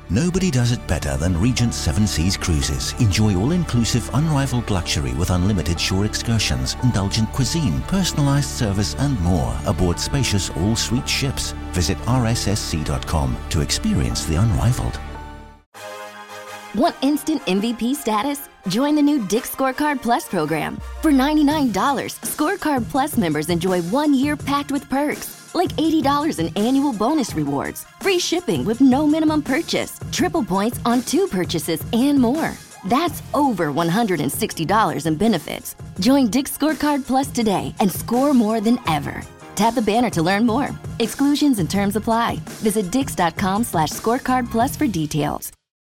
Nobody does it better than Regent Seven Seas Cruises. Enjoy all-inclusive, unrivaled luxury with unlimited shore excursions, indulgent cuisine, personalized service and more aboard spacious all-suite ships. Visit rssc.com to experience the unrivaled. Want instant MVP status? Join the new Dick's Scorecard Plus program. For $99, Scorecard Plus members enjoy 1 year packed with perks, like $80 in annual bonus rewards, free shipping with no minimum purchase, triple points on 2 purchases, and more. That's over $160 in benefits. Join Dick's Scorecard Plus today and score more than ever. Tap the banner to learn more. Exclusions and terms apply. Visit dix.com/scorecard plus for details.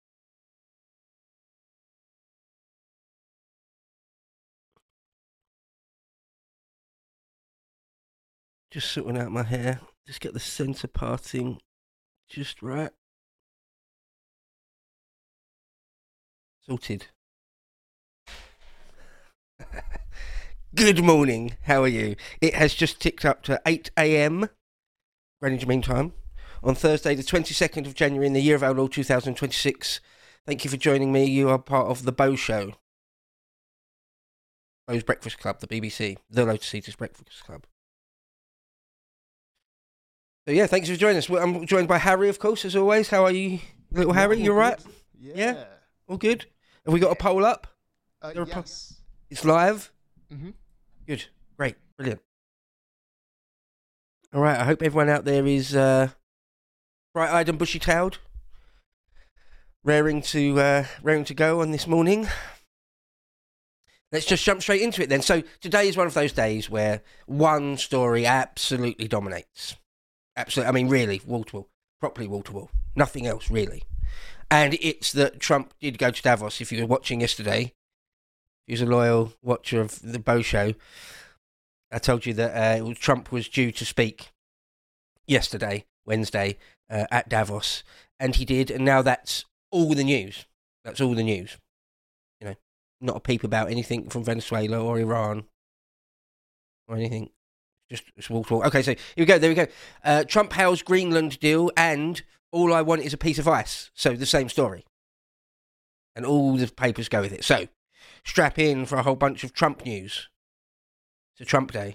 Just sorting out my hair. Just get the centre parting just right. Sorted. Good morning. How are you? It has just ticked up to 8 a.m. Greenwich Mean Time on Thursday, the 22nd of January in the year of our Lord 2026. Thank you for joining me. You are part of the Bow Show. Bow's Breakfast Club, the BBC, the Lotus Eaters Breakfast Club. So yeah, thanks for joining us. I'm joined by Harry, of course, as always. How are you, little Harry? You all right? Yeah. All good? Have we got a poll up? Yes. It's live? Mm-hmm. Good. Great. Brilliant. All right, I hope everyone out there is bright-eyed and bushy-tailed, raring to go on this morning. Let's just jump straight into it then. So today is one of those days where one story absolutely dominates. Absolutely, I mean, really, wall-to-wall, properly wall-to-wall. Nothing else, really. And it's that Trump did go to Davos. If you were watching yesterday, he was a loyal watcher of the Bow Show. I told you that Trump was due to speak yesterday, Wednesday, at Davos. And he did, and now that's all the news. That's all the news. You know, not a peep about anything from Venezuela or Iran or anything. Just wall to wall. Okay, so here we go. There we go. Trump hails Greenland deal and all I want is a piece of ice. So the same story. And all the papers go with it. So strap in for a whole bunch of Trump news. It's a Trump day.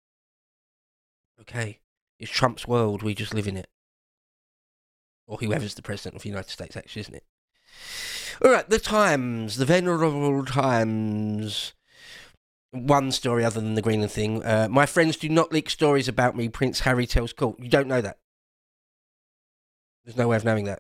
Okay. It's Trump's world. We just live in it. Or whoever's the president of the United States, actually, isn't it? All right, the Times. The venerable Times. One story other than the Greenland thing. My friends do not leak stories about me, Prince Harry tells court. You don't know that. There's no way of knowing that.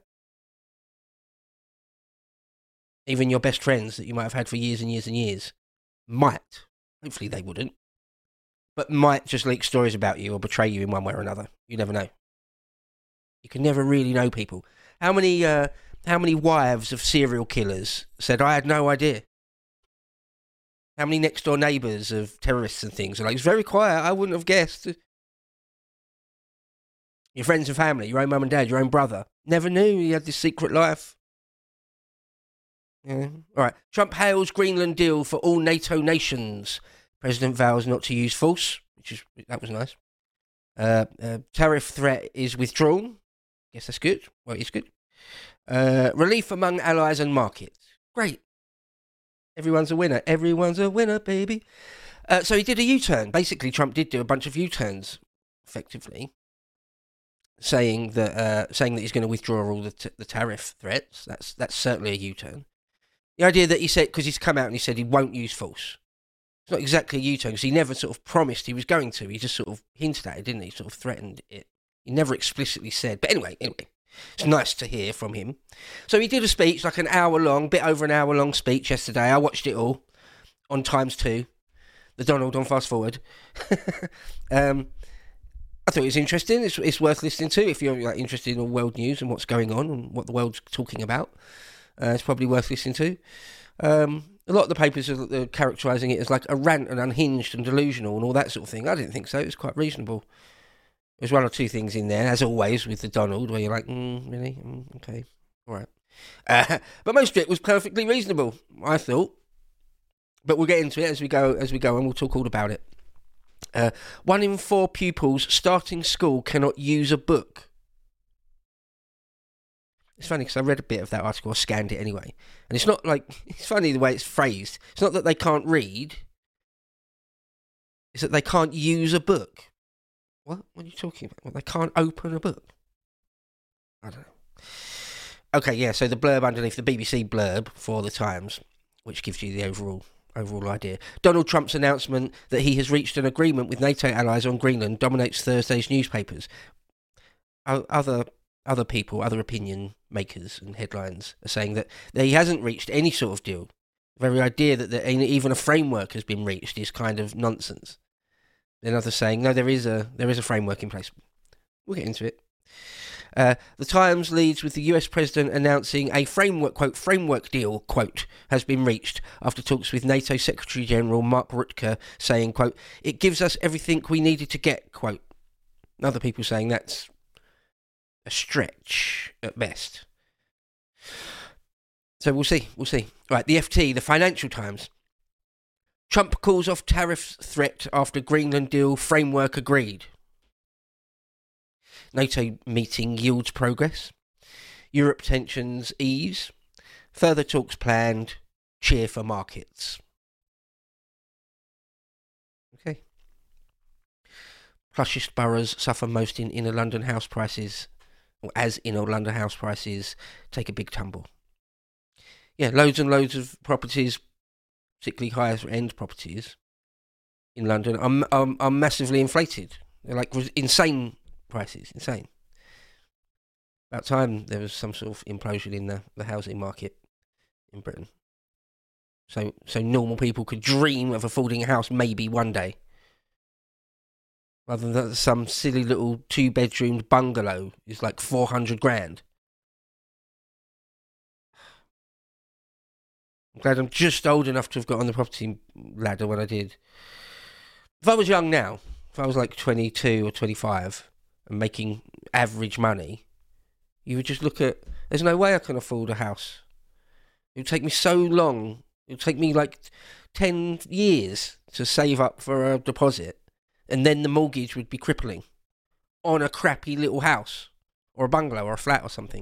Even your best friends that you might have had for years and years and years might, hopefully they wouldn't, but might just leak stories about you or betray you in one way or another. You never know. You can never really know people. How many wives of serial killers said, I had no idea? How many next door neighbours of terrorists and things are like, it's very quiet, I wouldn't have guessed. Your friends and family, your own mum and dad, your own brother, never knew he had this secret life. Yeah. All right. Trump hails Greenland deal for all NATO nations. President vows not to use force, that was nice. Tariff threat is withdrawn. Guess that's good. Well, it's good. Relief among allies and markets. Great. Everyone's a winner. Everyone's a winner, baby. So he did a U-turn. Basically, Trump did do a bunch of U-turns, effectively, saying that he's going to withdraw all the tariff threats. That's certainly a U-turn. The idea that he said, because he's come out and he said he won't use force. It's not exactly a U-turn, because he never sort of promised he was going to. He just sort of hinted at it, didn't he? Sort of threatened it. He never explicitly said. But anyway. It's nice to hear from him. So he did a speech, like an hour-long, bit over an hour-long speech yesterday. I watched it all on Times 2, the Donald on Fast Forward. I thought it was interesting. It's worth listening to if you're interested in all world news and what's going on and what the world's talking about. It's probably worth listening to. A lot of the papers are characterising it as like a rant and unhinged and delusional and all that sort of thing. I didn't think so. It was quite reasonable. There's one or two things in there, as always, with the Donald, where you're like, really? Okay, all right. But most of it was perfectly reasonable, I thought. But we'll get into it as we go, and we'll talk all about it. 1 in 4 pupils starting school cannot use a book. It's funny because I read a bit of that article, I scanned it anyway. And it's not like, it's funny the way it's phrased. It's not that they can't read, it's that they can't use a book. What are you talking about? Well, they can't open a book. I don't know. Okay, yeah, so the blurb underneath, the BBC blurb for the Times, which gives you the overall idea. Donald Trump's announcement that he has reached an agreement with NATO allies on Greenland dominates Thursday's newspapers. Other people, other opinion makers and headlines are saying that he hasn't reached any sort of deal. The very idea that even a framework has been reached is kind of nonsense. Then others saying, no, there is a framework in place. We'll get into it. The Times leads with the US President announcing a framework deal, quote, has been reached after talks with NATO Secretary General Mark Rutte saying, quote, it gives us everything we needed to get, quote. Other people saying that's a stretch at best. So we'll see. Right, the FT, the Financial Times. Trump calls off tariff threat after Greenland deal framework agreed. NATO meeting yields progress. Europe tensions ease. Further talks planned. Cheer for markets. Okay. Plushest boroughs suffer most in inner London house prices, or as inner London house prices take a big tumble. Yeah, loads and loads of properties, particularly higher end properties in London, are massively inflated. They're like insane prices, insane. About time there was some sort of implosion in the housing market in Britain. So normal people could dream of affording a house maybe one day, rather than some silly little 2-bedroomed bungalow is like 400 grand. I'm glad I'm just old enough to have got on the property ladder when I did. If I was young now, if I was like 22 or 25 and making average money, you would just look at, there's no way I can afford a house. It would take me so long. It would take me like 10 years to save up for a deposit, and then the mortgage would be crippling on a crappy little house or a bungalow or a flat or something.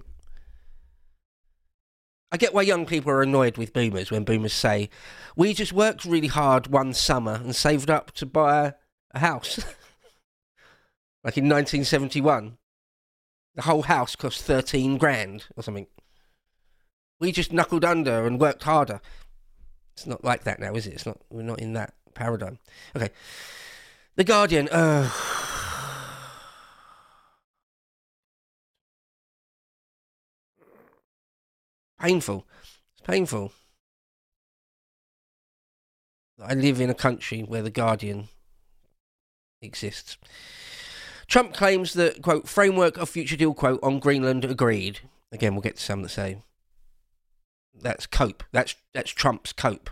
I get why young people are annoyed with boomers when boomers say, we just worked really hard one summer and saved up to buy a house. Like in 1971, the whole house cost 13 grand or something. We just knuckled under and worked harder. It's not like that now, is it? We're not in that paradigm. Okay. The Guardian. Painful. It's painful. I live in a country where The Guardian exists. Trump claims that, quote, framework of future deal, quote, on Greenland agreed. Again, we'll get to some that say that's cope. That's Trump's cope.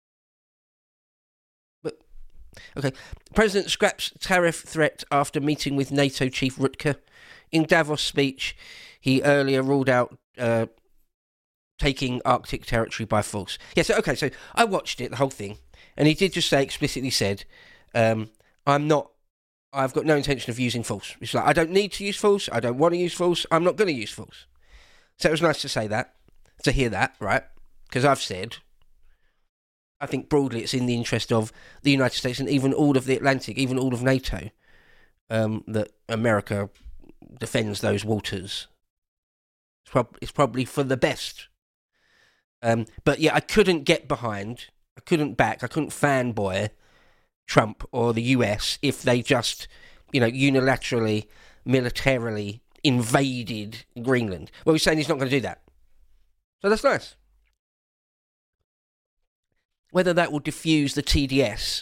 But, okay. The President scraps tariff threat after meeting with NATO chief Rutte. In Davos speech, he earlier ruled out taking Arctic territory by force. Yeah, so I watched it, the whole thing, and he did just say, explicitly said, I've got no intention of using force. It's like, I don't need to use force, I don't want to use force, I'm not going to use force. So it was nice to say that, to hear that, right? Because I've said, I think broadly it's in the interest of the United States and even all of the Atlantic, even all of NATO, that America defends those waters. It's probably for the best. But yeah, I couldn't fanboy Trump or the US if they just, unilaterally, militarily invaded Greenland. Well, he's saying he's not going to do that. So that's nice. Whether that will diffuse the TDS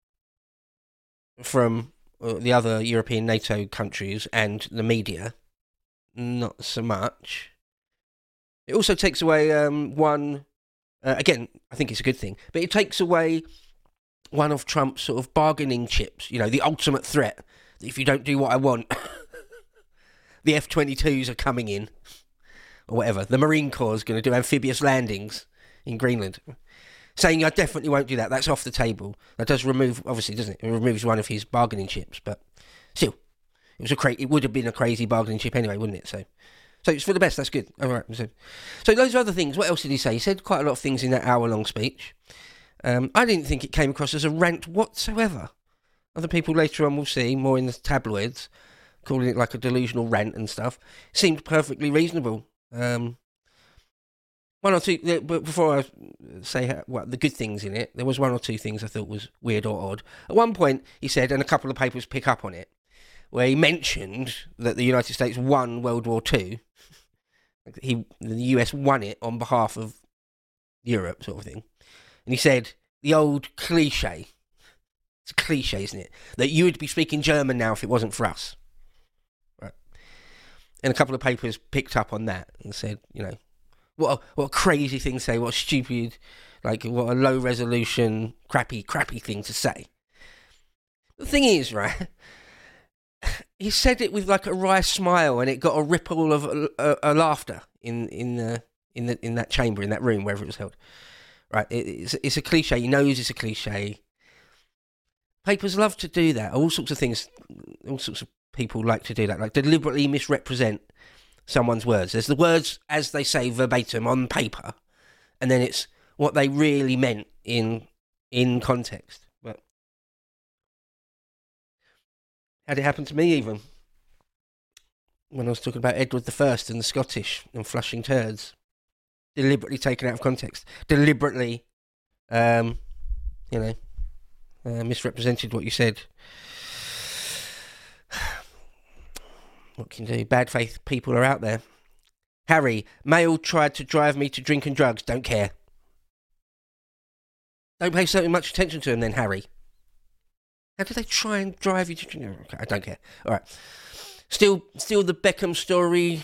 from the other European NATO countries and the media, not so much. It also takes away again, I think it's a good thing, but it takes away one of Trump's sort of bargaining chips, the ultimate threat, that if you don't do what I want, the F-22s are coming in, or whatever. The Marine Corps is going to do amphibious landings in Greenland. Saying I definitely won't do that, that's off the table. That does remove, obviously, doesn't it? It removes one of his bargaining chips, but still, it would have been a crazy bargaining chip anyway, wouldn't it? So So it's for the best. That's good. All right. So loads of other things. What else did he say? He said quite a lot of things in that hour-long speech. I didn't think it came across as a rant whatsoever. Other people later on will see, more in the tabloids, calling it like a delusional rant and stuff. It seemed perfectly reasonable. One or two, but before I say what the good things in it, there was one or two things I thought was weird or odd. At one point, he said, and a couple of papers pick up on it, where he mentioned that the United States won World War II. The US won it on behalf of Europe, sort of thing. And he said, the old cliche, it's a cliche, isn't it, that you would be speaking German now if it wasn't for us. Right. And a couple of papers picked up on that and said, you know, what a crazy thing to say, what a stupid, like, what a low-resolution, crappy thing to say. The thing is, right, he said it with like a wry smile, and it got a ripple of a laughter in that chamber, in that room, wherever it was held. Right, it's a cliche. He knows it's a cliche. Papers love to do that. All sorts of things, all sorts of people like to do that, like deliberately misrepresent someone's words. There's the words as they say verbatim on paper, and then it's what they really meant in context. But had it happened to me even when I was talking about Edward I and the Scottish and flushing turds, deliberately taken out of context, deliberately, misrepresented what you said. What can you do? Bad faith people are out there. Harry, Mail tried to drive me to drink and drugs. Don't care. Don't pay so much attention to him then, Harry. How did they try and drive you to drink? Okay, I don't care. All right. Still the Beckham story.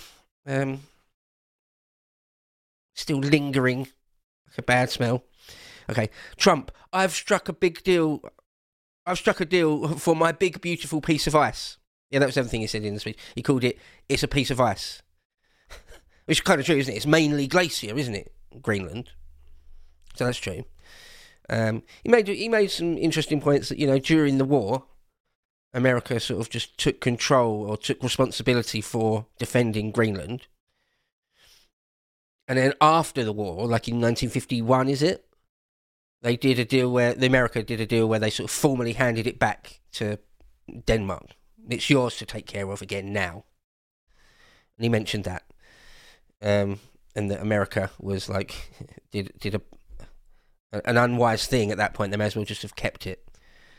Still lingering like a bad smell. Okay. Trump, I've struck a deal for my big, beautiful piece of ice. Yeah, that was everything he said in the speech. He called it's a piece of ice. Which is kind of true, isn't it? It's mainly glacier, isn't it? Greenland. So that's true. He made some interesting points that, you know, during the war, America sort of just took control or took responsibility for defending Greenland. And then after the war, like in 1951, is it? America did a deal where they sort of formally handed it back to Denmark. It's yours to take care of again now. And he mentioned that. And that America was like, did an unwise thing at that point. They may as well just have kept it.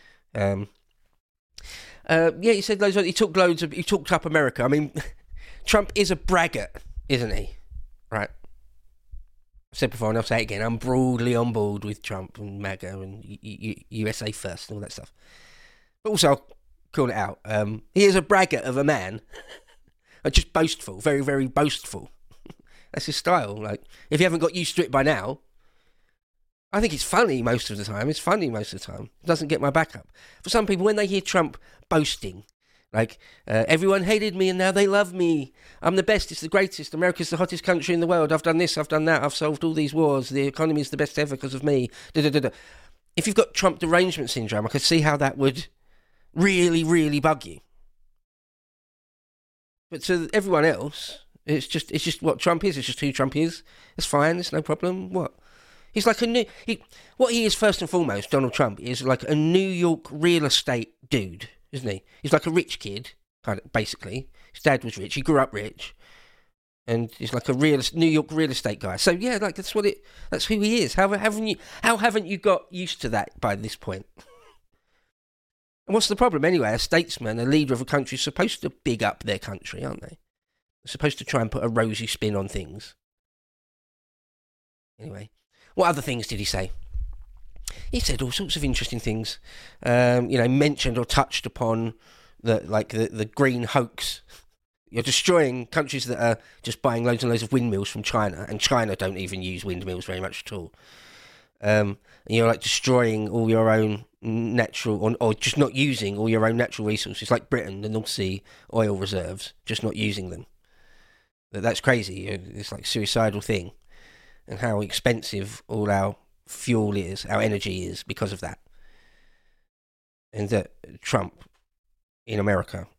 He said loads. He talked up America. I mean, Trump is a braggart, isn't he? Right. I've said before, and I'll say it again. I'm broadly on board with Trump and MAGA and USA first and all that stuff. But also, I'll call it out. He is a braggart of a man. Just boastful, very, very boastful. That's his style. Like, if you haven't got used to it by now, I think it's funny most of the time. It doesn't get my back up. For some people, when they hear Trump boasting, like, everyone hated me and now they love me. I'm the best, it's the greatest. America's the hottest country in the world. I've done this, I've done that. I've solved all these wars. The economy is the best ever because of me. If you've got Trump derangement syndrome, I could see how that would really, really bug you. But to everyone else, it's just what Trump is. It's just who Trump is. It's fine. It's no problem. What? He's like what he is first and foremost, Donald Trump, is like a New York real estate dude, isn't he? He's like a rich kid, kind of, basically. His dad was rich. He grew up rich. And he's like a New York real estate guy. So yeah, like that's who he is. How haven't you got used to that by this point? And what's the problem anyway? A statesman, a leader of a country, is supposed to big up their country, aren't they? They're supposed to try and put a rosy spin on things. Anyway, what other things did he say? He said all sorts of interesting things. Mentioned or touched upon the green hoax. You're destroying countries that are just buying loads and loads of windmills from China, and China don't even use windmills very much at all. And you're like destroying all your own natural, or just not using all your own natural resources, like Britain, the North Sea oil reserves, just not using them. That's crazy. It's like a suicidal thing, and how expensive all our fuel is, our energy is because of that. And that Trump in America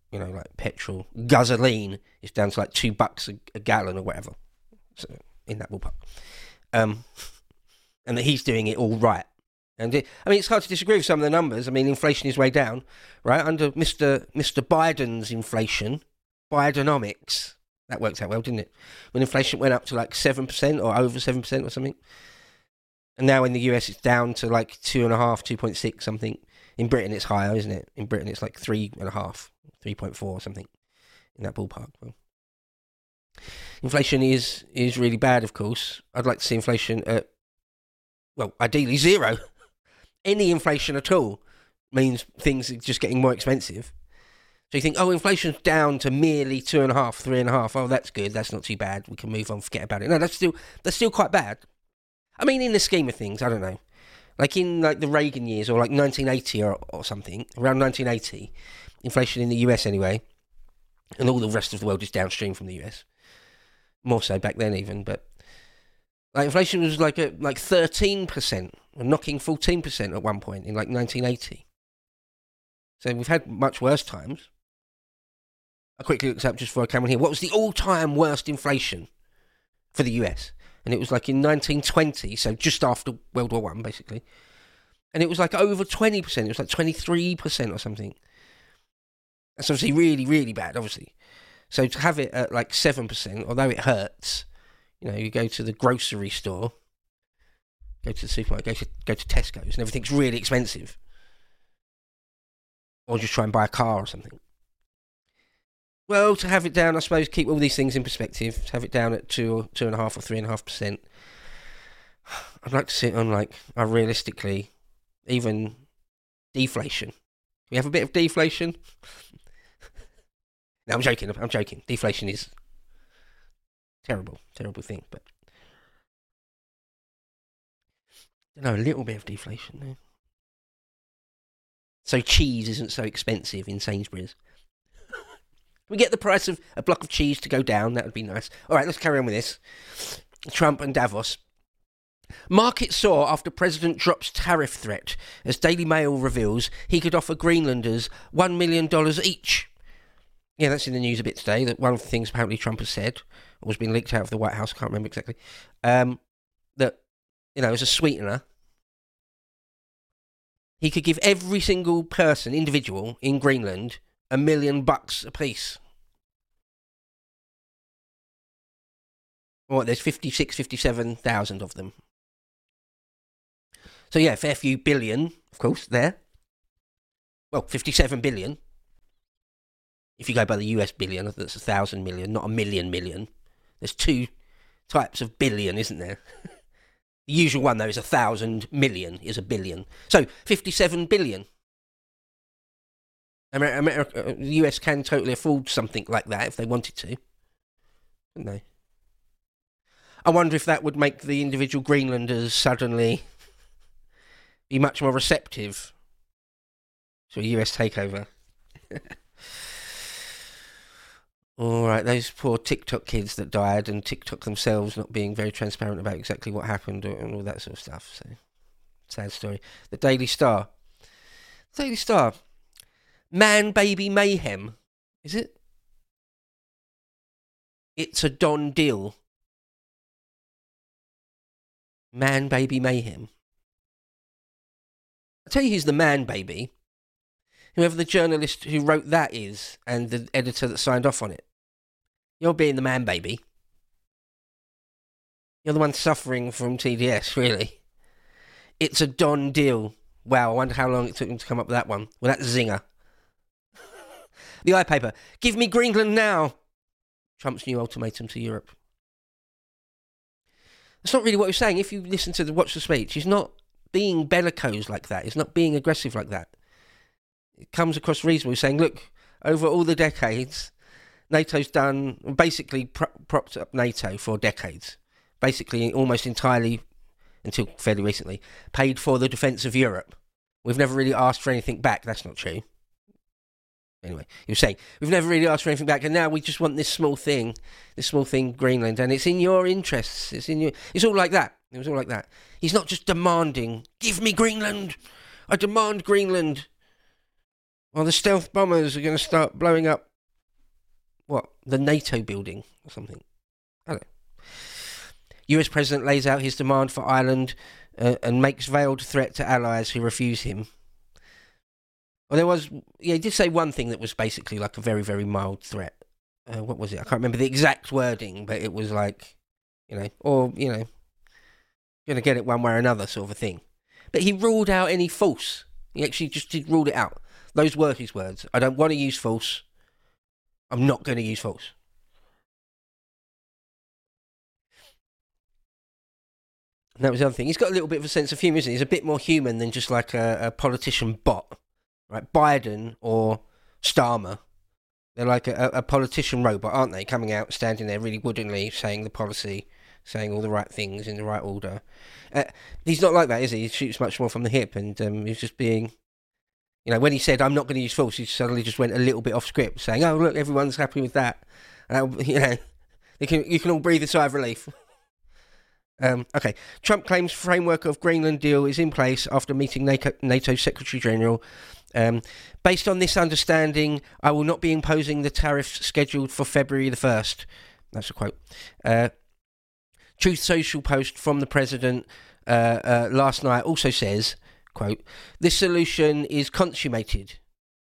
you know, like petrol, gasoline is down to like $2 a gallon or whatever. So in that ballpark. And that he's doing it all right. And it's hard to disagree with some of the numbers. I mean, inflation is way down, right? Under Mr. Biden's inflation, Bidenomics, that worked out well, didn't it? When inflation went up to like 7% or over 7% or something. And now in the US it's down to like 2.5, 2.6 something. In Britain it's higher, isn't it? In Britain it's like 3.5, 3.4 or something in that ballpark. Well, inflation is really bad, of course. I'd like to see inflation at, well, ideally zero. Any inflation at all means things are just getting more expensive. So you think, oh, inflation's down to merely 2.5, 3.5. Oh, that's good. That's not too bad. We can move on, forget about it. No, that's still quite bad. I mean, in the scheme of things, I don't know. Like in like the Reagan years or like 1980 or something, around 1980, inflation in the US anyway, and all the rest of the world is downstream from the US. More so back then even, but like inflation was like 13%, or knocking 14% at one point in like 1980. So we've had much worse times. I quickly looked up just before I came on here. What was the all-time worst inflation for the US? And it was like in 1920, so just after World War I, basically. And it was like over 20%. It was like 23% or something. That's obviously really, really bad, obviously. So to have it at like 7%, although it hurts, you know, you go to the grocery store, go to the supermarket, go to Tesco's, and everything's really expensive. Or just try and buy a car or something. Well, to have it down, I suppose, keep all these things in perspective, to have it down at 2.5 or 3.5%. I'd like to see it on, like, realistically, even deflation. We have a bit of deflation. No, I'm joking. Deflation is terrible thing, but I don't know, a little bit of deflation there. So cheese isn't so expensive in Sainsbury's. We get the price of a block of cheese to go down. That would be nice. All right, let's carry on with this. Trump and Davos. Market soar after president drops tariff threat. As Daily Mail reveals, he could offer Greenlanders $1 million each. Yeah, that's in the news a bit today. That one of the things apparently Trump has said, or has been leaked out of the White House, I can't remember exactly, that, you know, as a sweetener, he could give every single person, individual, in Greenland $1 million apiece. What, there's 57,000 of them. So yeah, fair few billion, of course, there. Well, 57 billion. If you go by the US billion, that's 1,000 million, not a million. There's two types of billion, isn't there? The usual one, though, is 1,000 million, is a billion. So, 57 billion. America, the US can totally afford something like that if they wanted to. Couldn't they? I wonder if that would make the individual Greenlanders suddenly be much more receptive to a US takeover. Alright, those poor TikTok kids that died, and TikTok themselves not being very transparent about exactly what happened and all that sort of stuff. So, sad story. The Daily Star. Daily Star. Man Baby Mayhem. Is it? It's a done deal. Man Baby Mayhem. I'll tell you who's the man baby. Whoever the journalist who wrote that is, and the editor that signed off on it. You're being the man baby. You're the one suffering from TDS, really. It's a done deal. Wow, I wonder how long it took him to come up with that one. Well, that's zinger. The iPaper. Give me Greenland now. Trump's new ultimatum to Europe. That's not really what he's saying. If you listen to watch the speech, he's not being bellicose like that. He's not being aggressive like that. It comes across reasonable. He's saying, look, over all the decades, NATO's done, basically propped up NATO for decades. Basically, almost entirely, until fairly recently, paid for the defence of Europe. We've never really asked for anything back. That's not true. Anyway, he was saying, we've never really asked for anything back, and now we just want this small thing, Greenland, and it's in your interests. It's all like that. It was all like that. He's not just demanding, give me Greenland. I demand Greenland. Well, the stealth bombers are going to start blowing up, the NATO building or something. I don't know. US President lays out his demand for Ireland and makes veiled threat to allies who refuse him. Well, he did say one thing that was basically like a very, very mild threat. What was it? I can't remember the exact wording, but it was like, going to get it one way or another sort of a thing. But he ruled out any force. He actually just did rule it out. Those were his words. I don't want to use force. I'm not going to use force. And that was the other thing. He's got a little bit of a sense of humour, isn't he? He's a bit more human than just like a politician bot. Right? Biden or Starmer. They're like a politician robot, aren't they? Coming out, standing there really woodenly, saying the policy, saying all the right things in the right order. He's not like that, is he? He shoots much more from the hip, and he's just being... when he said, I'm not going to use force, he suddenly just went a little bit off script, saying, oh, look, everyone's happy with that. You can all breathe a sigh of relief. Okay. Trump claims framework of Greenland deal is in place after meeting NATO Secretary General. Based on this understanding, I will not be imposing the tariffs scheduled for February the 1st. That's a quote. Truth Social post from the president last night also says, quote, this solution is consummated.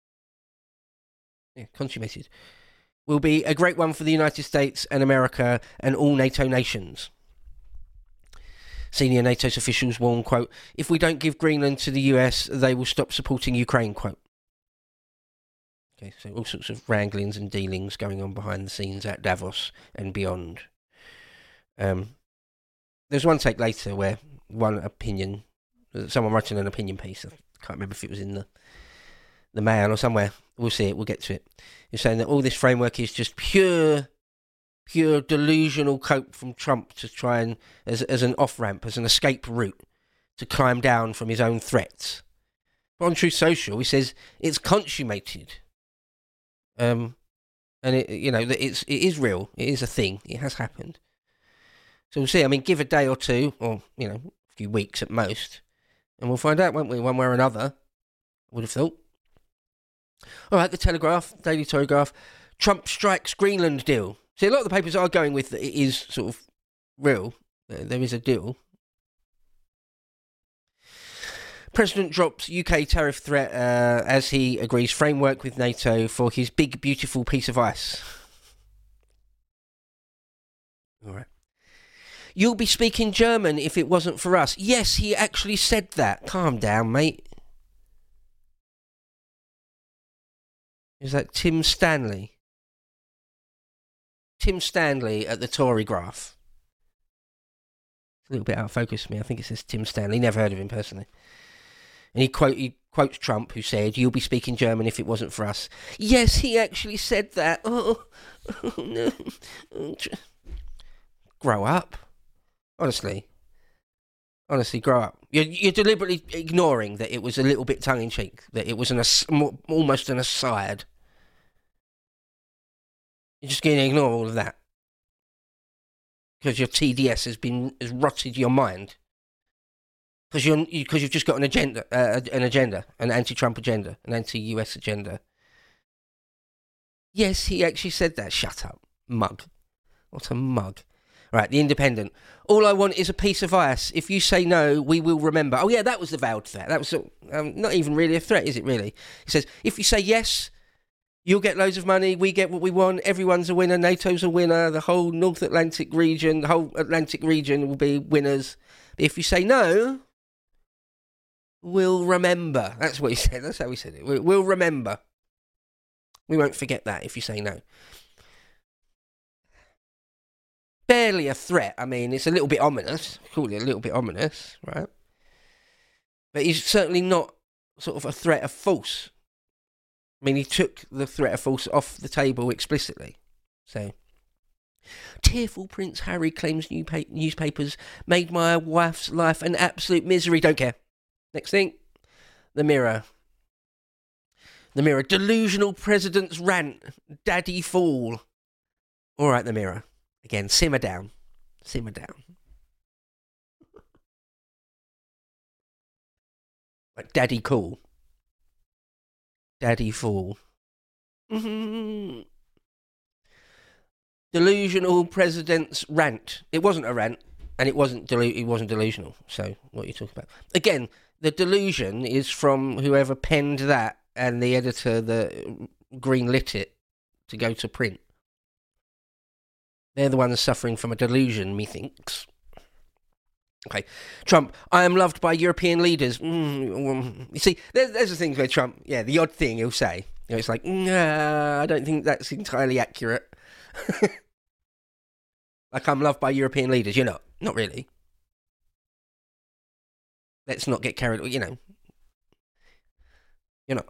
Yeah, consummated. Will be a great one for the United States and America and all NATO nations. Senior NATO officials warn, quote, if we don't give Greenland to the US, they will stop supporting Ukraine, quote. Okay, so all sorts of wranglings and dealings going on behind the scenes at Davos and beyond. There's one take later where someone writing an opinion piece, I can't remember if it was in the Mail or somewhere, we'll see it, we'll get to it. You're saying that all this framework is just pure delusional cope from Trump to try and, as an off-ramp, as an escape route, to climb down from his own threats. But on Truth Social, he says it's consummated. And it is real. It is a thing. It has happened. So we'll see. I mean, give a day or two, or, a few weeks at most, and we'll find out, won't we, one way or another, I would have thought. All right, the Telegraph, Daily Telegraph, Trump strikes Greenland deal. See, a lot of the papers are going with that it is sort of real. There is a deal. President drops UK tariff threat as he agrees framework with NATO for his big, beautiful piece of ice. All right. You'll be speaking German if it wasn't for us. Yes, he actually said that. Calm down, mate. Is that Tim Stanley? Tim Stanley at the Tory Graph. It's a little bit out of focus for me. I think it says Tim Stanley. Never heard of him personally. And he quotes Trump, who said, you'll be speaking German if it wasn't for us. Yes, he actually said that. Oh no. Grow up. Honestly, grow up. You're deliberately ignoring that it was a little bit tongue-in-cheek, that it was almost an aside. You're just going to ignore all of that because your TDS has rotted your mind. Because you've just got an agenda, an anti-Trump agenda, an anti-US agenda. Yes, he actually said that. Shut up, mug. What a mug. Right, The Independent. All I want is a piece of ice. If you say no, we will remember. Oh yeah, that was the veiled threat. That was not even really a threat, is it really? He says, if you say yes, you'll get loads of money, we get what we want, everyone's a winner, NATO's a winner, the whole North Atlantic region, the whole Atlantic region will be winners. But if you say no, we'll remember. That's what he said. That's how he said it. We'll remember. We won't forget that if you say no. Barely a threat. I mean, it's a little bit ominous. Call it a little bit ominous, right? But he's certainly not sort of a threat of force. I mean, he took the threat of force off the table explicitly. So, tearful Prince Harry claims newspapers made my wife's life an absolute misery. Don't care. Next thing, The Mirror. The Mirror. Delusional president's rant. Daddy fool. All right, The Mirror. Again, simmer down. Simmer down. Like Daddy cool. Daddy fool. Mhm. Delusional president's rant. It wasn't a rant, and it wasn't delusional. So what are you talking about? Again, the delusion is from whoever penned that and the editor that greenlit it to go to print. They're the ones suffering from a delusion, methinks. Okay, Trump. I am loved by European leaders. You see, there's the thing with Trump. Yeah, the odd thing he'll say. It's like, nah, I don't think that's entirely accurate. Like, I'm loved by European leaders. You're not. Not really. Let's not get carried away, You're not.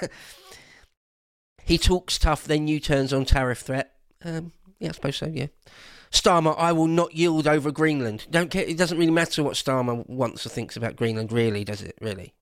He talks tough, then U-turns on tariff threat. Yeah, I suppose so, yeah. Starmer, I will not yield over Greenland. Don't care. It doesn't really matter what Starmer wants or thinks about Greenland, really, does it? Really?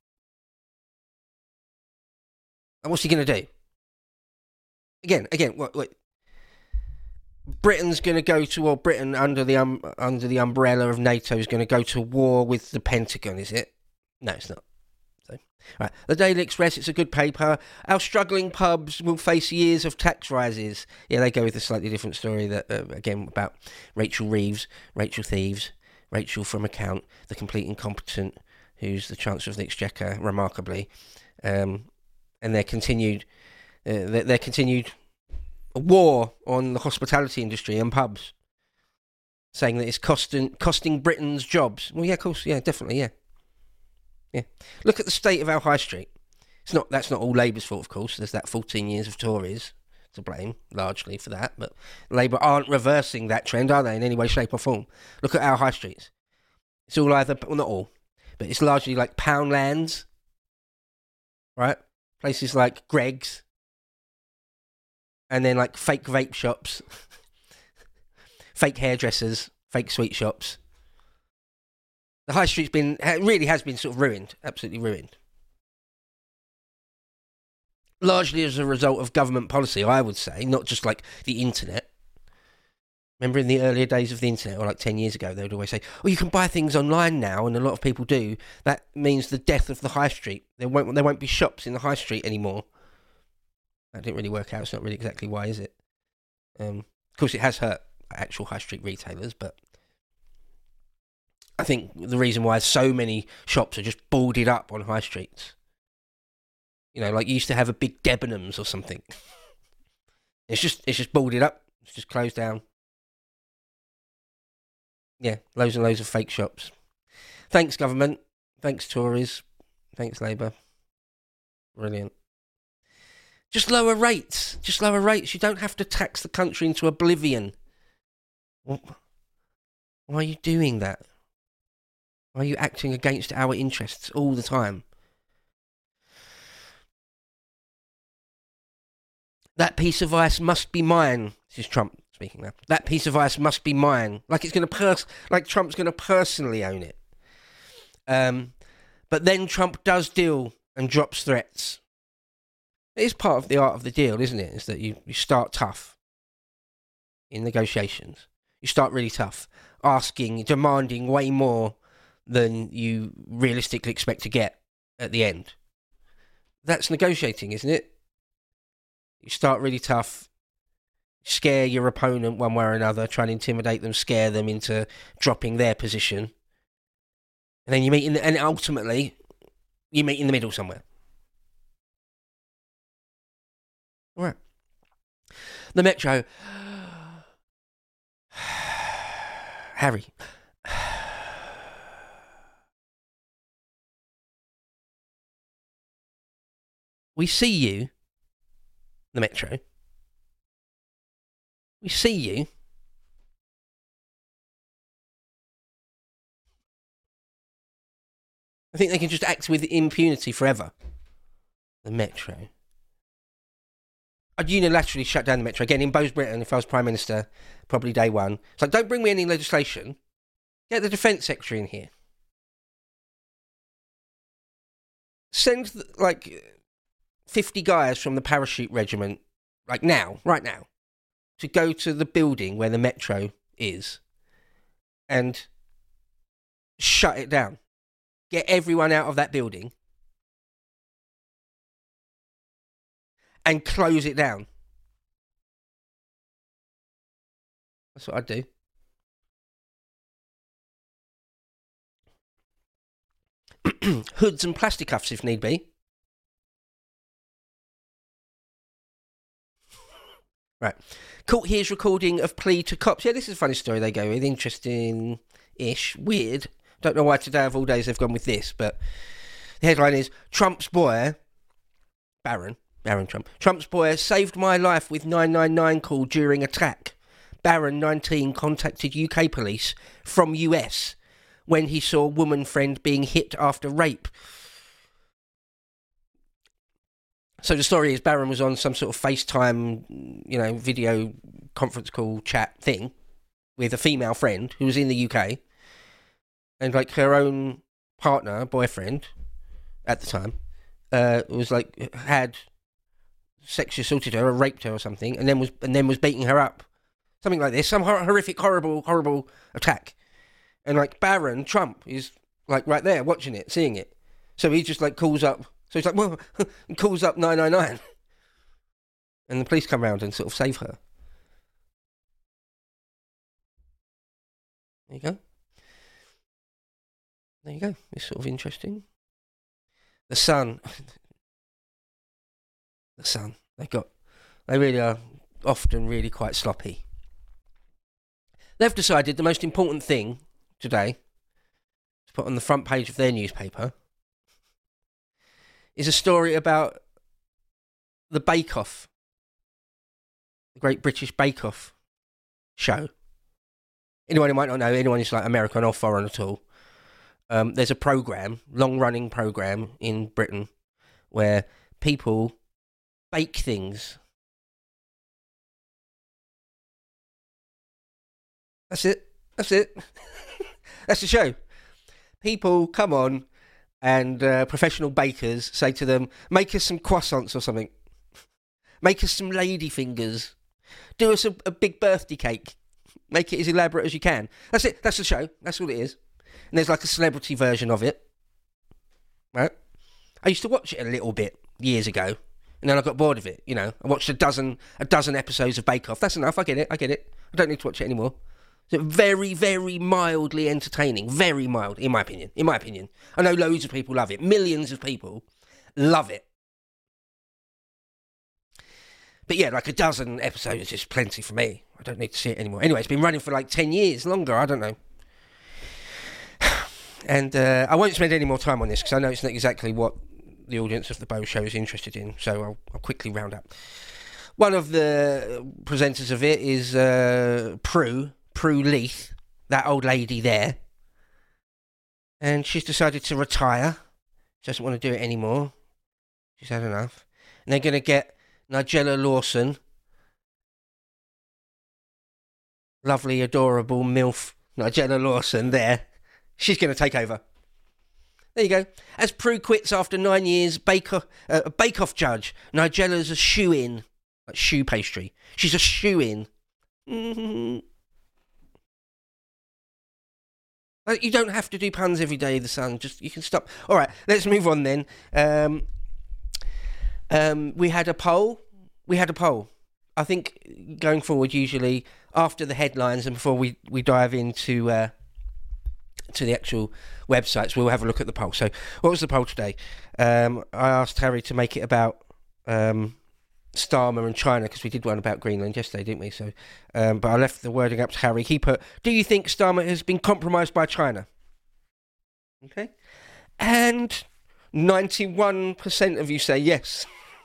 And what's he going to do? Again, what? Britain's going to go to, or Britain under the umbrella of NATO is going to go to war with the Pentagon, is it? No, it's not. So, right. The Daily Express, it's a good paper. Our struggling pubs will face years of tax rises. Yeah, they go with a slightly different story that, again, about Rachel Thieves, Rachel from Account, the complete incompetent, who's the Chancellor of the Exchequer, remarkably, and their continued war on the hospitality industry and pubs, saying that it's costing Britain's jobs. Well, yeah, of course, yeah, definitely, yeah. Look at the state of our high street. That's not all Labour's fault, of course. There's that 14 years of Tories to blame, largely, for that. But Labour aren't reversing that trend, are they, in any way, shape or form? Look at our high streets. It's all either, well, not all, but it's largely like Poundlands, right? Places like Greggs, and then like fake vape shops, fake hairdressers, fake sweet shops. The high street's really has been sort of ruined, absolutely ruined. Largely as a result of government policy, I would say, not just like the internet. Remember in the earlier days of the internet, or like 10 years ago, they would always say, oh, you can buy things online now, and a lot of people do. That means the death of the high street. There won't be shops in the high street anymore. That didn't really work out. It's not really exactly why, is it? Of course, it has hurt actual high street retailers, but I think the reason why so many shops are just boarded up on high streets, like you used to have a big Debenhams or something. It's just boarded up. It's just closed down. Yeah, loads and loads of fake shops. Thanks, government. Thanks, Tories. Thanks, Labour. Brilliant. Just lower rates. You don't have to tax the country into oblivion. Why are you doing that? Why are you acting against our interests all the time? That piece of ice must be mine. This is Trump speaking now. That piece of ice must be mine. Like Trump's going to personally own it. But then Trump does deal and drops threats. It is part of the art of the deal, isn't it? Is that you start tough in negotiations. You start really tough, demanding way more than you realistically expect to get at the end. That's negotiating, isn't it? You start really tough, scare your opponent one way or another, try and intimidate them, scare them into dropping their position. And then and ultimately, you meet in the middle somewhere. All right. The Metro. Harry. We see you, the Metro. We see you. I think they can just act with impunity forever. The Metro. I'd unilaterally shut down the Metro. Again, in Bo's Britain, if I was Prime Minister, probably day one. It's like, don't bring me any legislation. Get the Defence Secretary in here. Send, 50 guys from the parachute regiment, right now, to go to the building where the Metro is and shut it down. Get everyone out of that building and close it down. That's what I'd do. Hoods and plastic cuffs if need be. Right. Court hears recording of plea to cops. Yeah, this is a funny story they go with. Interesting-ish. Weird. Don't know why today of all days they've gone with this, but the headline is, Trump's boy, Barron Trump, Trump's boy saved my life with 999 call during attack. Barron, 19, contacted UK police from US when he saw woman friend being hit after rape. So the story is Barron was on some sort of FaceTime, video conference call chat thing with a female friend who was in the UK, and like her own partner, boyfriend, at the time, was like had sexually assaulted her or raped her or something, and then was beating her up, something like this, some horrific, horrible attack, and like Barron Trump is like right there watching it, seeing it, so he just like calls up. So he's like, well, and calls up 999. And the police come round and sort of save her. There you go. It's sort of interesting. The Sun. They really are often really quite sloppy. They've decided the most important thing today to put on the front page of their newspaper is a story about the Bake Off, the Great British Bake Off show. Anyone who might not know, anyone who's like American or foreign at all, there's a program, long-running program in Britain, where people bake things. That's it. That's the show. People come on, and professional bakers say to them, make us some croissants or something. Make us some lady fingers. Do us a big birthday cake. Make it as elaborate as you can. That's it. That's the show. That's all it is. And there's like a celebrity version of it. Right? I used to watch it a little bit years ago, and then I got bored of it. I watched a dozen episodes of Bake Off. That's enough. I get it. I don't need to watch it anymore. So very, very mildly entertaining. Very mild, in my opinion. I know loads of people love it. Millions of people love it. But yeah, like a dozen episodes is plenty for me. I don't need to see it anymore. Anyway, it's been running for like 10 years, longer, I don't know. And I won't spend any more time on this because I know it's not exactly what the audience of the Bow Show is interested in. So I'll quickly round up. One of the presenters of it is Prue Leith, that old lady there, and she's decided to retire. She doesn't want to do it anymore. She's had enough. And they're going to get Nigella Lawson, lovely, adorable MILF Nigella Lawson there. She's going to take over. There you go. As Prue quits after 9 years, Bake-Off judge, Nigella's a shoe-in. Like shoe pastry. She's a shoe-in. Mm-hmm. You don't have to do puns every day, The Sun. You can stop. All right, let's move on then. We had a poll. I think going forward, usually after the headlines and before we dive into to the actual websites, we'll have a look at the poll. So, what was the poll today? I asked Harry to make it about Starmer and China, because we did one about Greenland yesterday, didn't we? So, but I left the wording up to Harry. He put, do you think Starmer has been compromised by China? Okay. And 91% of you say yes.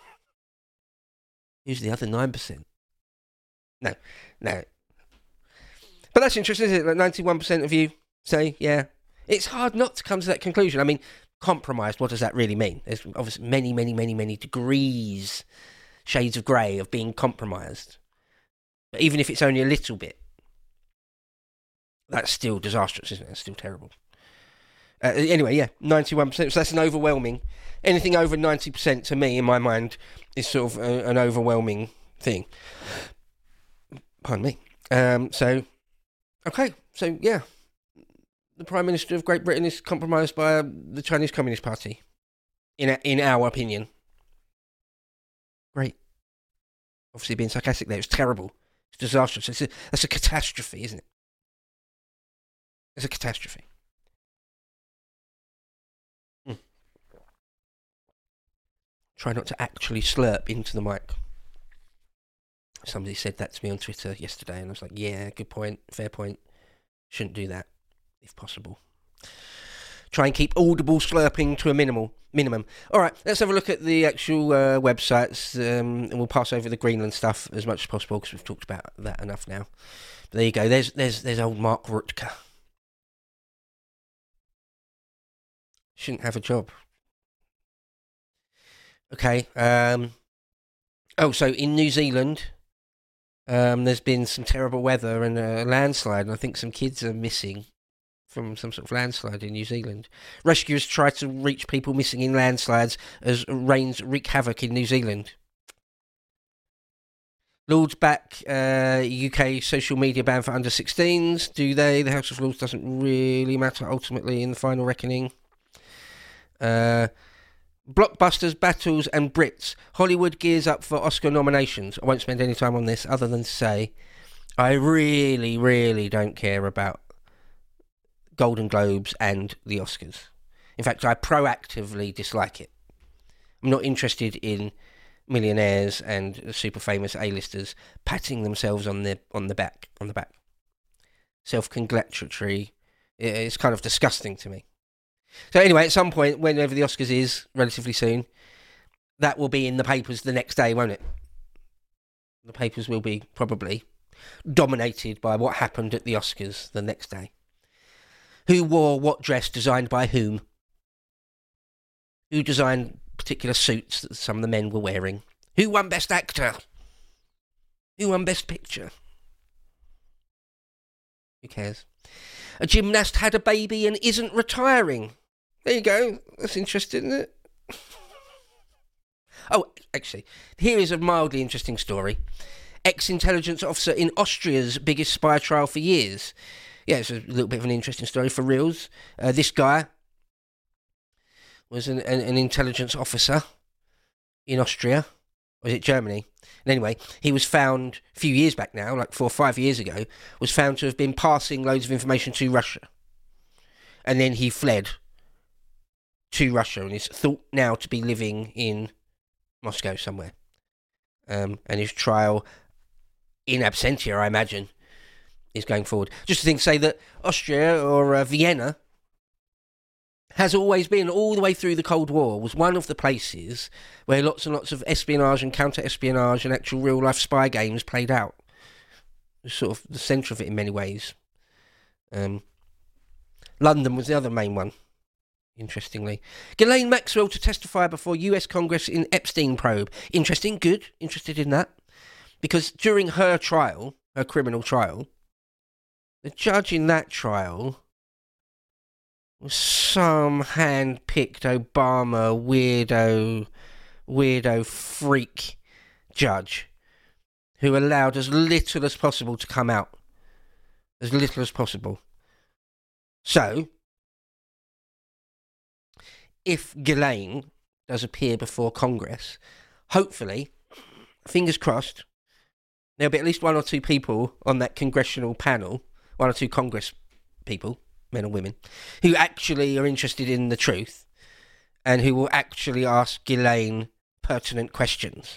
Who's the other 9%? No. But that's interesting, isn't it? Like 91% of you say, yeah. It's hard not to come to that conclusion. I mean, compromised, what does that really mean? There's obviously many degrees, shades of grey of being compromised. But even if it's only a little bit, that's still disastrous, isn't it? That's still terrible. Anyway, yeah, 91%. So that's an overwhelming. Anything over 90% to me, in my mind, is sort of an overwhelming thing. Pardon me. So yeah. The Prime Minister of Great Britain is compromised by the Chinese Communist Party, in our opinion. Great. Obviously being sarcastic there. It's terrible. It's disastrous. That's a catastrophe, isn't it? It's a catastrophe. Try not to actually slurp into the mic. Somebody said that to me on Twitter yesterday, and I was like, yeah, good point, fair point. Shouldn't do that, if possible. Try and keep audible slurping to a minimum. All right, let's have a look at the actual websites, and we'll pass over the Greenland stuff as much as possible, because we've talked about that enough now. But there you go, there's old Mark Rutte. Shouldn't have a job. Okay, so in New Zealand, there's been some terrible weather and a landslide, and I think some kids are missing from some sort of landslide in New Zealand. Rescuers try to reach people missing in landslides as rains wreak havoc in New Zealand. Lords back UK social media ban for under 16s. Do they? The House of Lords doesn't really matter ultimately in the final reckoning. Blockbusters, battles and Brits. Hollywood gears up for Oscar nominations. I won't spend any time on this other than to say I really, really don't care about Golden Globes and the Oscars. In fact, I proactively dislike it. I'm not interested in millionaires and super famous A-listers patting themselves on the back. Self-congratulatory. It's kind of disgusting to me. So anyway, at some point, whenever the Oscars is, relatively soon, that will be in the papers the next day, won't it? The papers will be probably dominated by what happened at the Oscars the next day. Who wore what dress designed by whom? Who designed particular suits that some of the men were wearing? Who won Best Actor? Who won Best Picture? Who cares? A gymnast had a baby and isn't retiring. There you go. That's interesting, isn't it? Oh, actually, here is a mildly interesting story. Ex-intelligence officer in Austria's biggest spy trial for years. Yeah, it's a little bit of an interesting story for reals. This guy was an intelligence officer in Austria. Or is it Germany? And anyway, he was found a few years back now, like 4 or 5 years ago, was found to have been passing loads of information to Russia. And then he fled to Russia and is thought now to be living in Moscow somewhere. And his trial in absentia, I imagine, is going forward. Just to say that Austria, or Vienna, has always been, all the way through the Cold War, was one of the places where lots and lots of espionage and counter-espionage and actual real-life spy games played out. It was sort of the centre of it in many ways. London was the other main one, interestingly. Ghislaine Maxwell to testify before US Congress in Epstein probe. Interesting, good, interested in that. Because during her trial, her criminal trial, the judge in that trial was some hand-picked Obama weirdo freak judge who allowed as little as possible to come out. As little as possible. So, if Ghislaine does appear before Congress, hopefully, fingers crossed, there'll be at least 1 or 2 people on that congressional panel, 1 or 2 Congress people, men or women, who actually are interested in the truth and who will actually ask Ghislaine pertinent questions.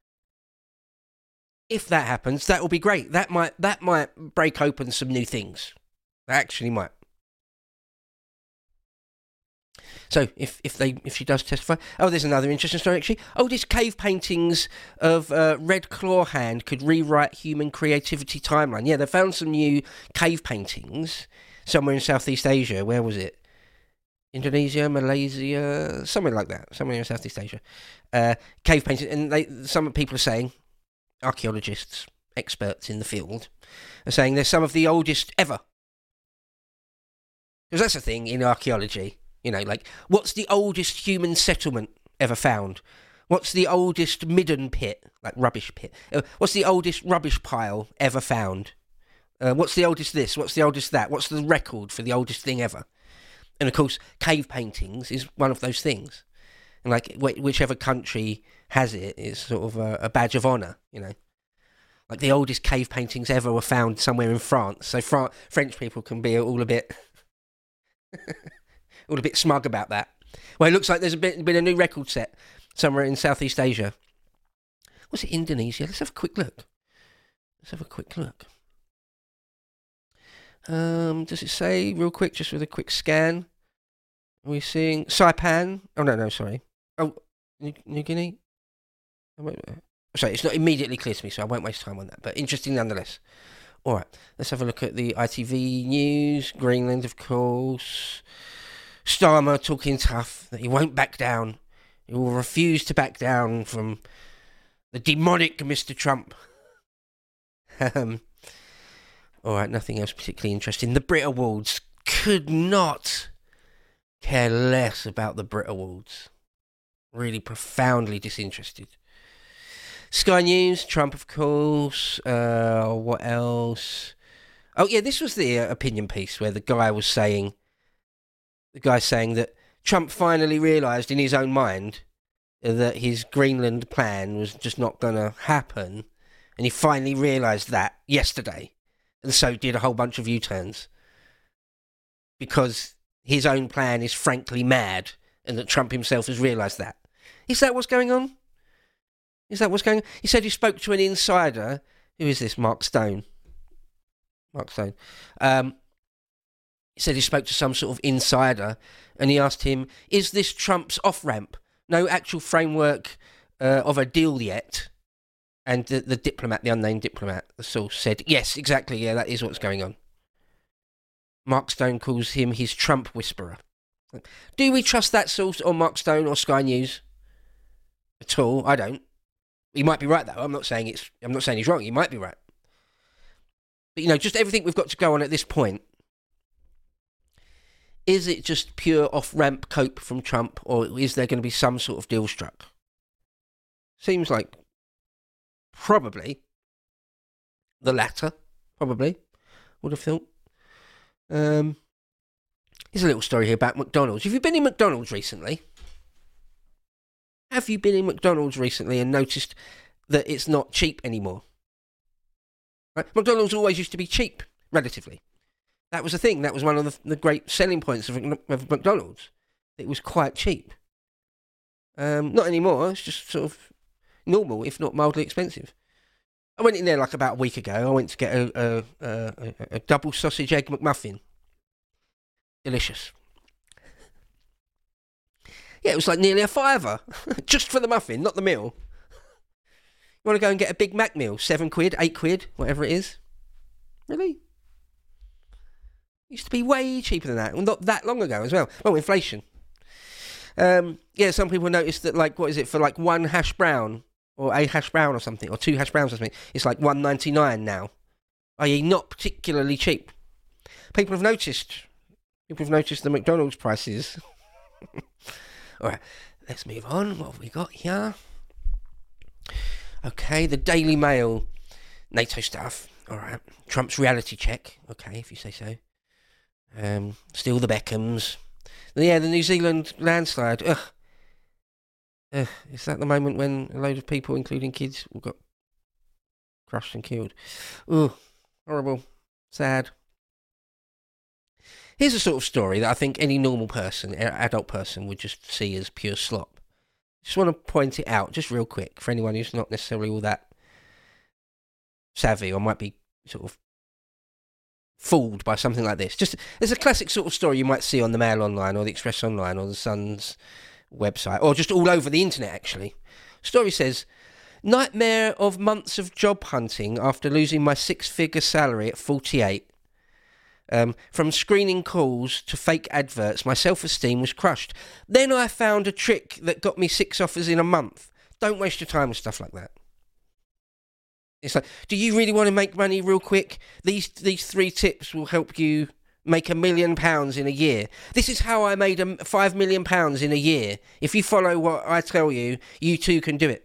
If that happens, that will be great. That might break open some new things. That actually might. So if she does testify, there's another interesting story actually. Oldest cave paintings of Red Claw Hand could rewrite human creativity timeline. Yeah, they found some new cave paintings somewhere in Southeast Asia. Where was it? Indonesia, Malaysia, somewhere like that. Somewhere in Southeast Asia. Cave paintings, and some people are saying, archaeologists, experts in the field, are saying they're some of the oldest ever. Because that's the thing in archaeology. You know, like, what's the oldest human settlement ever found? What's the oldest midden pit, like rubbish pit? What's the oldest rubbish pile ever found? What's the oldest this? What's the oldest that? What's the record for the oldest thing ever? And of course, cave paintings is one of those things. And like whichever country has it is sort of a badge of honour, you know. Like the oldest cave paintings ever were found somewhere in France, so French people can be all a bit smug about that. Well, it looks like there's been a new record set somewhere in Southeast Asia. Was it Indonesia? Let's have a quick look. Does it say real quick, just with a quick scan? Are we seeing Saipan? Oh, no, sorry. Oh, New Guinea? Sorry, it's not immediately clear to me, so I won't waste time on that. But interesting nonetheless. All right, let's have a look at the ITV news. Greenland, of course. Starmer talking tough, that he won't back down. He will refuse to back down from the demonic Mr. Trump. All right, nothing else particularly interesting. The Brit Awards. Could not care less about the Brit Awards. Really profoundly disinterested. Sky News, Trump, of course. What else? Oh, yeah, this was the opinion piece where the guy saying that Trump finally realised in his own mind that his Greenland plan was just not going to happen. And he finally realised that yesterday. And so did a whole bunch of U-turns. Because his own plan is frankly mad, and that Trump himself has realised that. Is that what's going on? He said he spoke to an insider. Who is this? Mark Stone. He said he spoke to some sort of insider, and he asked him, is this Trump's off-ramp? No actual framework of a deal yet. And the unnamed diplomat, the source, said, yes, exactly, yeah, that is what's going on. Mark Stone calls him his Trump whisperer. Do we trust that source, or Mark Stone, or Sky News? At all? I don't. He might be right, though. I'm not saying he's wrong. He might be right. But, you know, just everything we've got to go on at this point. Is it just pure off-ramp cope from Trump, or is there going to be some sort of deal struck? Seems like probably the latter. Probably. Would have thought. Here's a little story here about McDonald's. Have you been in McDonald's recently? Have you been in McDonald's recently and noticed that it's not cheap anymore? Right? McDonald's always used to be cheap, relatively. That was the thing. That was one of the great selling points of McDonald's. It was quite cheap. Not anymore. It's just sort of normal, if not mildly expensive. I went in there like about a week ago. I went to get a double sausage egg McMuffin. Delicious. Yeah, it was like nearly a £5 just for the muffin, not the meal. You want to go and get a Big Mac meal? £7, £8, whatever it is. Really? Used to be way cheaper than that. Well, not that long ago as well. Oh, inflation. Yeah, some people noticed that, like, what is it, for like one hash brown, or a hash brown or something, or two hash browns or something, it's like $1.99 now. I.e. not particularly cheap. People have noticed the McDonald's prices. All right, let's move on. What have we got here? Okay, the Daily Mail, NATO stuff. All right, Trump's reality check. Okay, if you say so. Still the Beckhams. Yeah, the New Zealand landslide. Is that the moment when a load of people, including kids, all got crushed and killed? Ugh, horrible, sad. Here's a sort of story that I think any normal person, adult person, would just see as pure slop. Just want to point it out, just real quick, for anyone who's not necessarily all that savvy or might be sort of fooled by something like this. Just, there's a classic sort of story you might see on the Mail Online or the Express Online or the Sun's website, or just all over the internet, actually. Story says, nightmare of months of job hunting after losing my 6-figure salary at 48. From screening calls to fake adverts, my self-esteem was crushed. Then I found a trick that got me 6 offers in a month. Don't waste your time with stuff like that. It's like, do you really want to make money real quick? These 3 tips will help you make £1 million in a year. This is how I made £5 million in a year. If you follow what I tell you, you too can do it.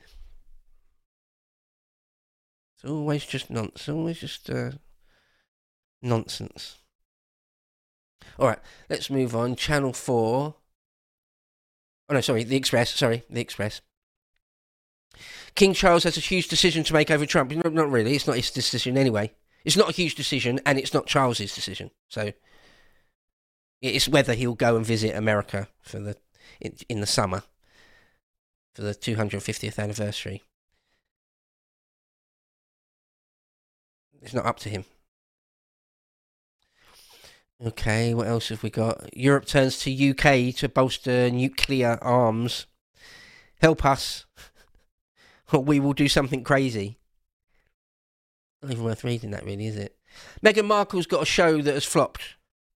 It's always just nonsense. Always just nonsense. All right, let's move on. Channel 4. Oh no, sorry, the Express. Sorry, the Express. King Charles has a huge decision to make over Trump. No, not really. It's not his decision anyway. It's not a huge decision, and it's not Charles's decision. So it's whether he'll go and visit America for in the summer for the 250th anniversary. It's not up to him. Okay, what else have we got? Europe turns to UK to bolster nuclear arms. Help us, or we will do something crazy. Not even worth reading that, really, is it? Meghan Markle's got a show that has flopped.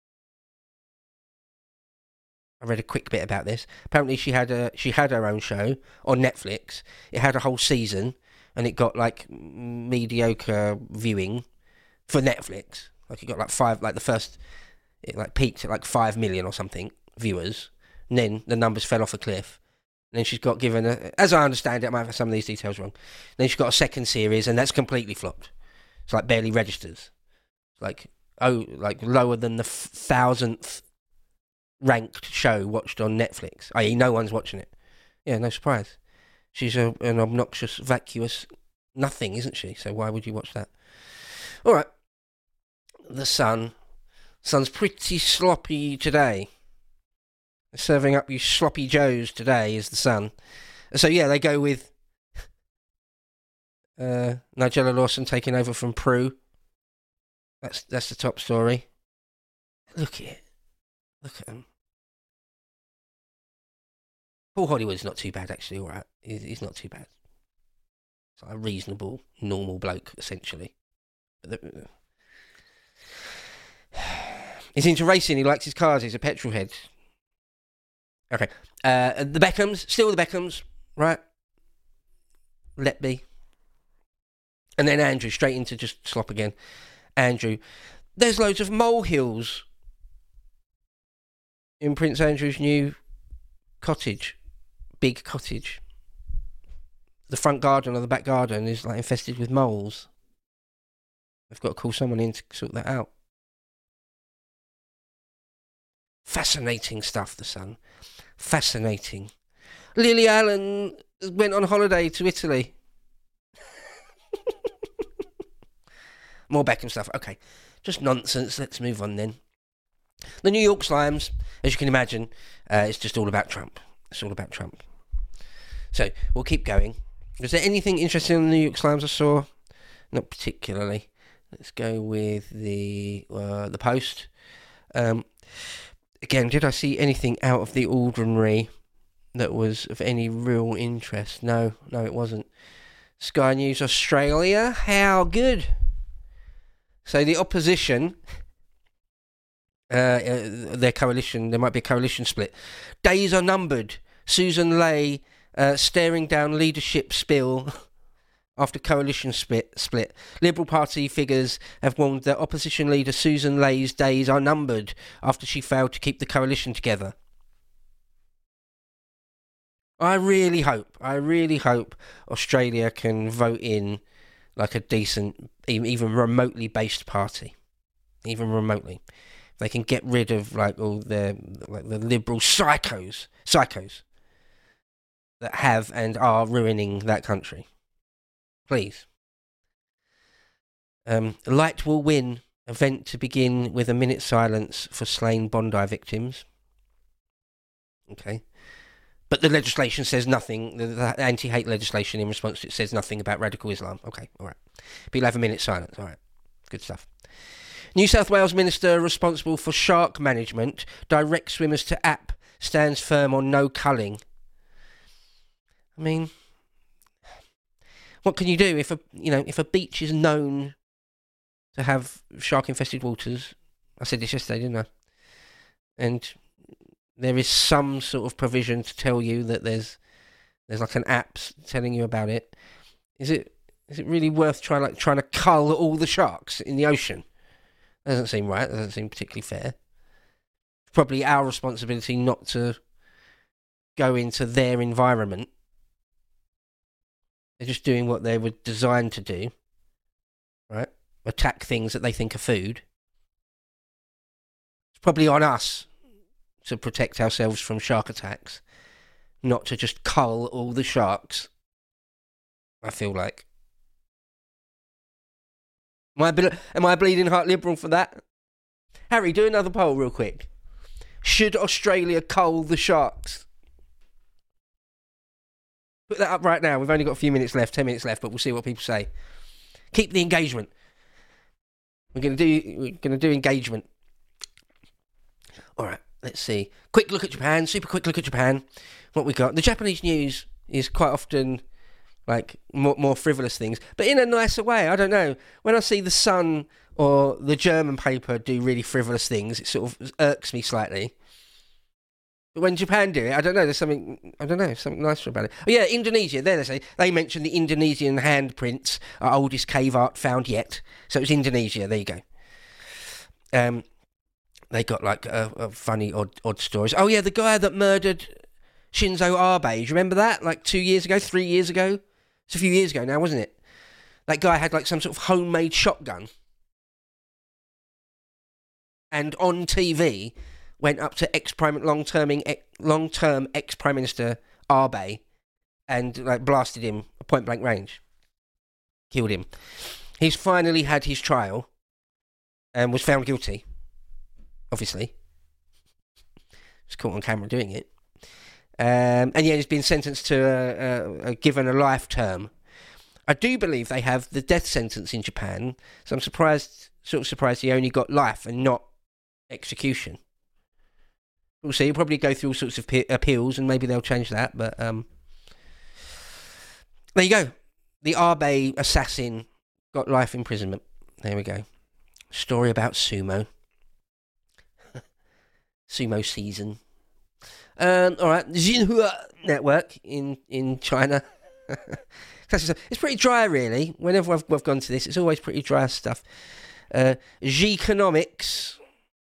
I read a quick bit about this. Apparently, she had her own show on Netflix. It had a whole season, and it got like mediocre viewing for Netflix. Like it got like five, like the first. It like peaked at like 5 million or something viewers, and then the numbers fell off a cliff. And then she's got given, as I understand it, I might have some of these details wrong. Then she's got a second series, and that's completely flopped. It's like barely registers. It's like lower than the 1,000th ranked show watched on Netflix. I.e., no one's watching it. Yeah, no surprise. She's an obnoxious, vacuous nothing, isn't she? So why would you watch that? All right. The Sun. Sun's pretty sloppy today. Serving up you sloppy joes today is the Sun. So yeah, they go with Nigella Lawson taking over from Prue. That's the top story. Look at it. Look at him. Paul Hollywood's not too bad, actually, all right. He's not too bad. It's like a reasonable, normal bloke, essentially. He's into racing. He likes his cars. He's a petrol head. Okay. The Beckhams. Still the Beckhams, right? Let be. And then Andrew, straight into just slop again. Andrew. There's loads of molehills in Prince Andrew's new cottage. Big cottage. The front garden or the back garden is like infested with moles. I've got to call someone in to sort that out. Fascinating stuff, the Sun. Fascinating. Lily Allen went on holiday to Italy. More Beckham stuff. Okay, just nonsense. Let's move on then. The New York Slimes, as you can imagine, it's just all about Trump. It's all about Trump. So, we'll keep going. Was there anything interesting in the New York Slimes I saw? Not particularly. Let's go with the Post. Again, did I see anything out of the ordinary that was of any real interest? No, it wasn't. Sky News Australia, how good. So the opposition, their coalition, there might be a coalition split. Days are numbered. Susan Ley staring down leadership spill after coalition split. Liberal Party figures have warned that opposition leader Susan Ley's days are numbered after she failed to keep the coalition together. I really hope Australia can vote in like a decent, even remotely based party. Even remotely. If they can get rid of like all the liberal psychos that have and are ruining that country. Please. Light will win. Event to begin with a minute's silence for slain Bondi victims. Okay. But the legislation says nothing. The anti-hate legislation in response to it says nothing about radical Islam. Okay, all right. People have a minute's silence. All right. Good stuff. New South Wales minister responsible for shark management directs swimmers to app, stands firm on no culling. I mean, what can you do if a beach is known to have shark-infested waters? I said this yesterday, didn't I? And there is some sort of provision to tell you that there's like an app telling you about it. Is it really worth trying to cull all the sharks in the ocean? That doesn't seem right. That doesn't seem particularly fair. It's probably our responsibility not to go into their environment. They're just doing what they were designed to do, right? Attack things that they think are food. It's probably on us to protect ourselves from shark attacks. not to just cull all the sharks. I feel like. Am I a bleeding heart liberal for that? Harry, do another poll real quick. Should Australia cull the sharks? Put that up right now. We've only got a few minutes left, 10 minutes left, but we'll see what people say. Keep the engagement. We're gonna do engagement. All right, let's see. Quick look at Japan. Super quick look at Japan. What we got? The Japanese news is quite often like more frivolous things, but in a nicer way. I don't know. When I see the Sun or the German paper do really frivolous things, it sort of irks me slightly. But when Japan do it, I don't know. There's something nicer about it. Oh yeah, Indonesia. There they say they mentioned the Indonesian handprints are oldest cave art found yet. So it's Indonesia. There you go. They got like a funny odd stories. Oh yeah, the guy that murdered Shinzo Abe. Do you remember that? Like 2 years ago, 3 years ago. It's a few years ago now, wasn't it? That guy had like some sort of homemade shotgun. And on TV, went up to long-term ex-Prime Minister Abe and like blasted him at point-blank range. Killed him. He's finally had his trial and was found guilty, obviously. He's caught on camera doing it. And yeah, he's been sentenced to given a life term. I do believe they have the death sentence in Japan, so I'm surprised he only got life and not execution. We'll see. He'll probably go through all sorts of appeals, and maybe they'll change that. But there you go. The Abe assassin got life imprisonment. There we go. Story about sumo. Sumo season. All right, Xinhua Network in China. It's pretty dry, really. Whenever we've gone to this, it's always pretty dry stuff. Geekonomics,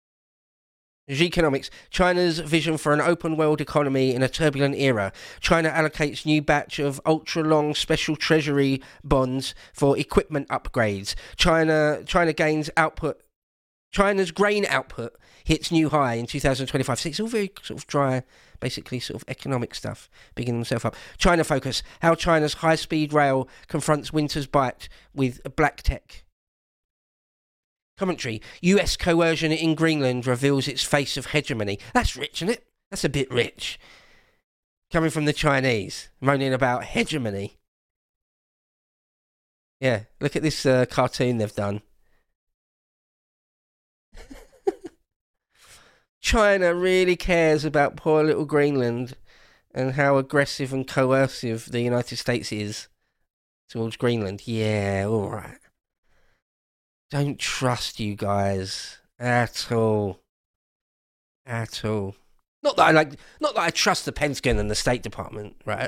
China's vision for an open world economy in a turbulent era. China allocates new batch of ultra-long special treasury bonds for equipment upgrades. China gains output. China's grain output hits new high in 2025. So it's all very sort of dry, basically sort of economic stuff, bigging themselves up. China Focus, how China's high-speed rail confronts winter's bite with black tech. Commentary, US coercion in Greenland reveals its face of hegemony. That's rich, isn't it? That's a bit rich. Coming from the Chinese, moaning about hegemony. Yeah, look at this cartoon they've done. China really cares about poor little Greenland and how aggressive and coercive the United States is towards Greenland. Yeah, all right. Don't trust you guys at all. At all. Not that I trust the Pentagon and the State Department, right?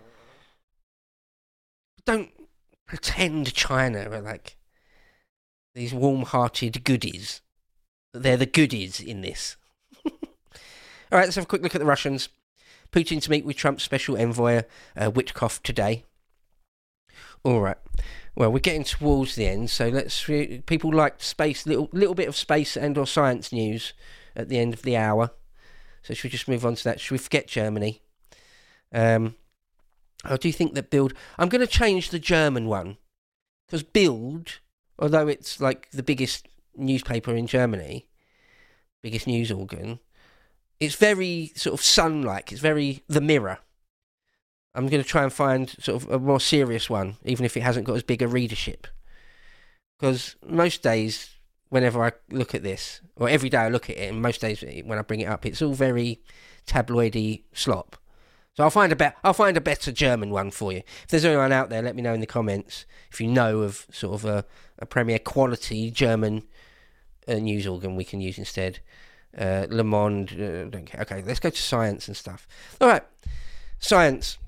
Don't pretend China are like these warm-hearted goodies. They're the goodies in this. All right, let's have a quick look at the Russians. Putin to meet with Trump's special envoy, Witkoff, today. All right. Well, we're getting towards the end, so people like space, little bit of space and or science news at the end of the hour. So should we just move on to that? Should we forget Germany? I do think that Bild... I'm going to change the German one, because Bild, although it's like the biggest newspaper in Germany, biggest news organ, it's very sort of Sun-like. It's very The Mirror. I'm going to try and find sort of a more serious one, even if it hasn't got as big a readership. Because most days, whenever I look at this, or every day I look at it, and most days when I bring it up, it's all very tabloidy slop. So I'll find a better German one for you. If there's anyone out there, let me know in the comments if you know of sort of a premier quality German news organ we can use instead. Le Monde, don't care. Okay, let's go to science and stuff. All right, science.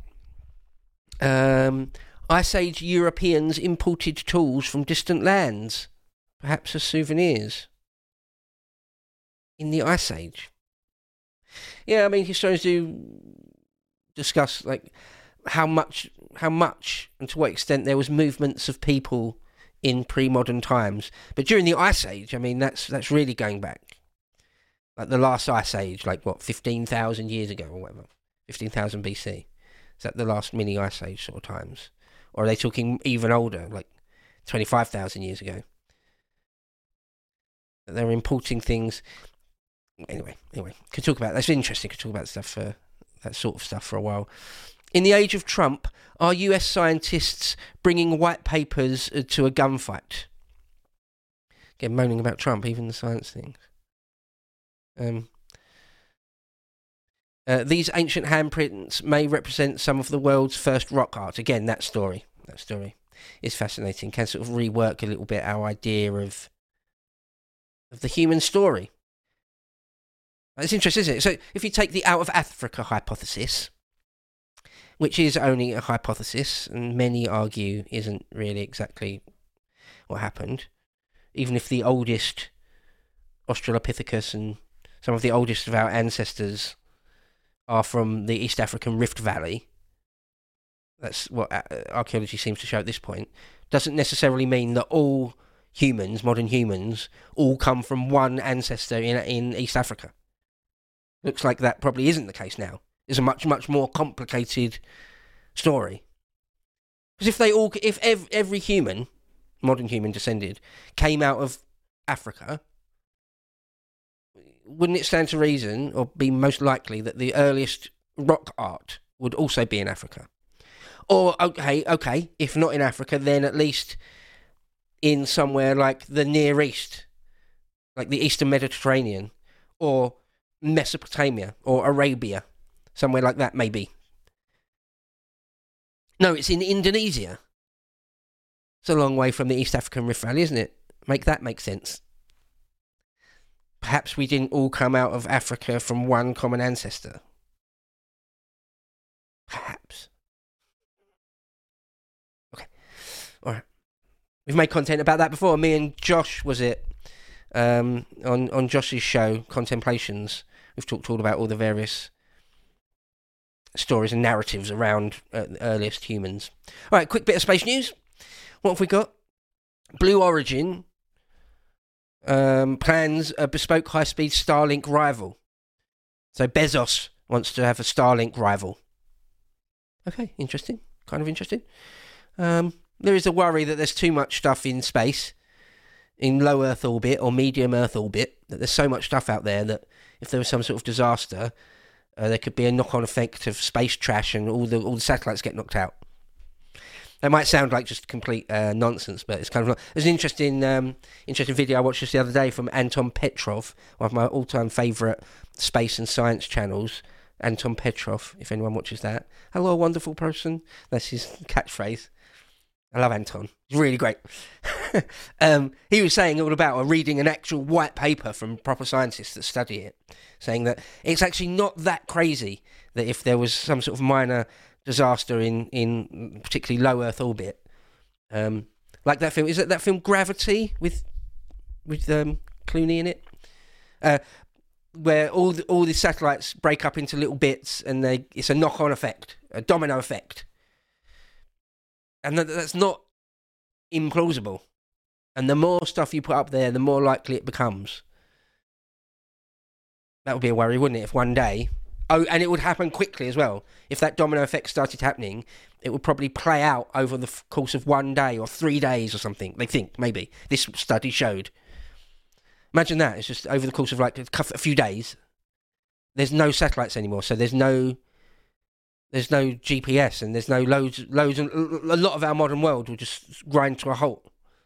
Ice Age Europeans imported tools from distant lands, perhaps as souvenirs. In the Ice Age. Yeah, I mean, historians do discuss like how much and to what extent there was movements of people in pre-modern times. But during the Ice Age, I mean, that's really going back. Like the last Ice Age, like what, 15,000 years ago or whatever. 15,000 BC. Is that the last mini ice age sort of times? Or are they talking even older, like 25,000 years ago? They're importing things. Anyway, could talk about that's interesting. Could talk about that sort of stuff for a while. In the age of Trump, are US scientists bringing white papers to a gunfight? Again, moaning about Trump, even the science things. These ancient handprints may represent some of the world's first rock art. Again, that story is fascinating. Can sort of rework a little bit our idea of the human story. It's interesting, isn't it? So if you take the out of Africa hypothesis, which is only a hypothesis, and many argue isn't really exactly what happened, even if the oldest Australopithecus and some of the oldest of our ancestors are from the East African Rift Valley, that's what archaeology seems to show at this point, doesn't necessarily mean that all humans, modern humans, all come from one ancestor in East Africa. Looks like that probably isn't the case now. It's a much, much more complicated story. Because if every human, modern human descended, came out of Africa, wouldn't it stand to reason, or be most likely, that the earliest rock art would also be in Africa? Or, okay, if not in Africa, then at least in somewhere like the Near East, like the Eastern Mediterranean, or Mesopotamia, or Arabia, somewhere like that, maybe. No, it's in Indonesia. It's a long way from the East African Rift Valley, isn't it? Make that make sense. Perhaps we didn't all come out of Africa from one common ancestor. Perhaps. Okay. All right. We've made content about that before. Me and Josh, was it? On Josh's show, Contemplations. We've talked all about all the various stories and narratives around the earliest humans. All right, quick bit of space news. What have we got? Blue Origin plans a bespoke high-speed Starlink rival. So Bezos wants to have a Starlink rival. Okay, interesting. Kind of interesting. There is a worry that there's too much stuff in space, in low Earth orbit or medium Earth orbit, that there's so much stuff out there that if there was some sort of disaster, there could be a knock-on effect of space trash and all the satellites get knocked out. That might sound like just complete nonsense, but it's kind of there's an interesting video I watched just the other day from Anton Petrov, one of my all-time favourite space and science channels. Anton Petrov, if anyone watches that. Hello, wonderful person. That's his catchphrase. I love Anton. He's really great. He was saying all about reading an actual white paper from proper scientists that study it, saying that it's actually not that crazy that if there was some sort of minor disaster in particularly low Earth orbit, like that film. Is it that film Gravity with Clooney in it? Where all the satellites break up into little bits and it's a knock-on effect, a domino effect. And that's not implausible. And the more stuff you put up there, the more likely it becomes. That would be a worry, wouldn't it, if one day... Oh, and it would happen quickly as well. If that domino effect started happening, it would probably play out over the course of 1 day or 3 days or something. They think, maybe. This study showed. Imagine that. It's just over the course of like a few days. There's no satellites anymore, so there's no GPS, and there's no loads, and a lot of our modern world will just grind to a halt.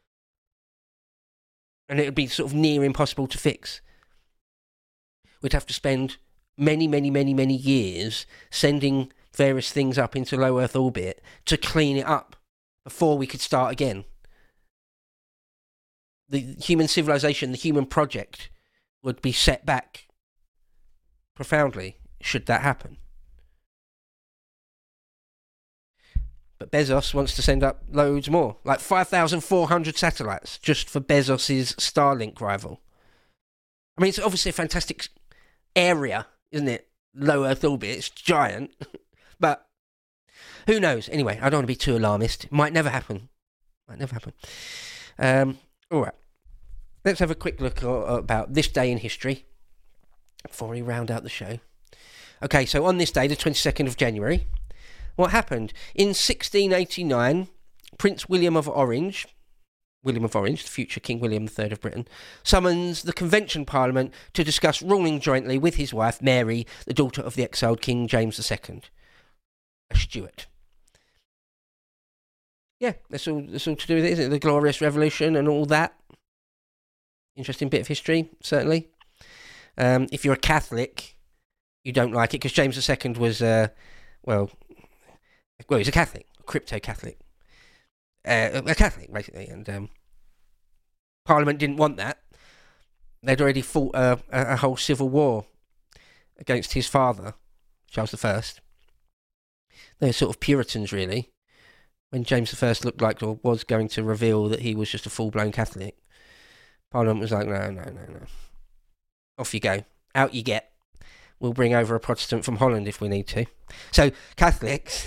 And it would be sort of near impossible to fix. We'd have to spend many years sending various things up into low Earth orbit to clean it up before we could start again. The human civilization, the human project, would be set back profoundly should that happen. But Bezos wants to send up loads more, like 5,400 satellites just for Bezos's Starlink rival. I mean, it's obviously a fantastic area, isn't it? Low Earth orbit, it's giant. But who knows? Anyway, I don't want to be too alarmist. It might never happen. All right. Let's have a quick look about this day in history before we round out the show. Okay, so on this day, the 22nd of January, what happened? In 1689, Prince William of Orange, the future King William III of Britain, summons the Convention Parliament to discuss ruling jointly with his wife, Mary, the daughter of the exiled King James II, a Stuart. Yeah, that's all to do with it, isn't it? The Glorious Revolution and all that. Interesting bit of history, certainly. If you're a Catholic, you don't like it, because James II was, he's a Catholic, a crypto-Catholic. A Catholic, basically, and Parliament didn't want that. They'd already fought a whole civil war against his father, Charles I. They're sort of Puritans, really. When James I looked like, or was going to reveal that he was just a full-blown Catholic, Parliament was like, no. Off you go. Out you get. We'll bring over a Protestant from Holland if we need to. So, Catholics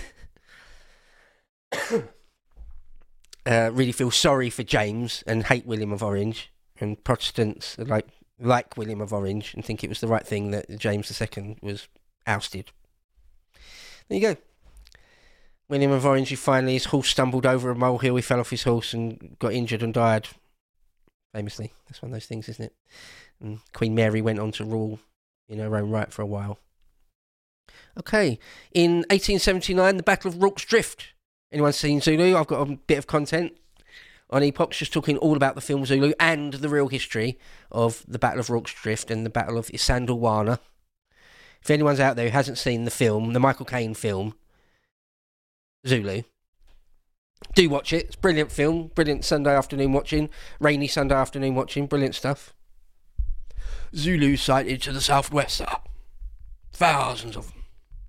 really feel sorry for James and hate William of Orange, and Protestants like William of Orange and think it was the right thing that James II was ousted. There you go. William of Orange, his horse stumbled over a molehill, he fell off his horse and got injured and died. Famously. That's one of those things, isn't it? And Queen Mary went on to rule in her own right for a while. Okay, in 1879, the Battle of Rorke's Drift. Anyone seen Zulu? I've got a bit of content on Epochs just talking all about the film Zulu and the real history of the Battle of Rorke's Drift and the Battle of Isandlwana. If anyone's out there who hasn't seen the film, the Michael Caine film, Zulu, do watch it. It's a brilliant film, brilliant Sunday afternoon watching, rainy Sunday afternoon watching, brilliant stuff. Zulu sighted to the southwest, thousands of them.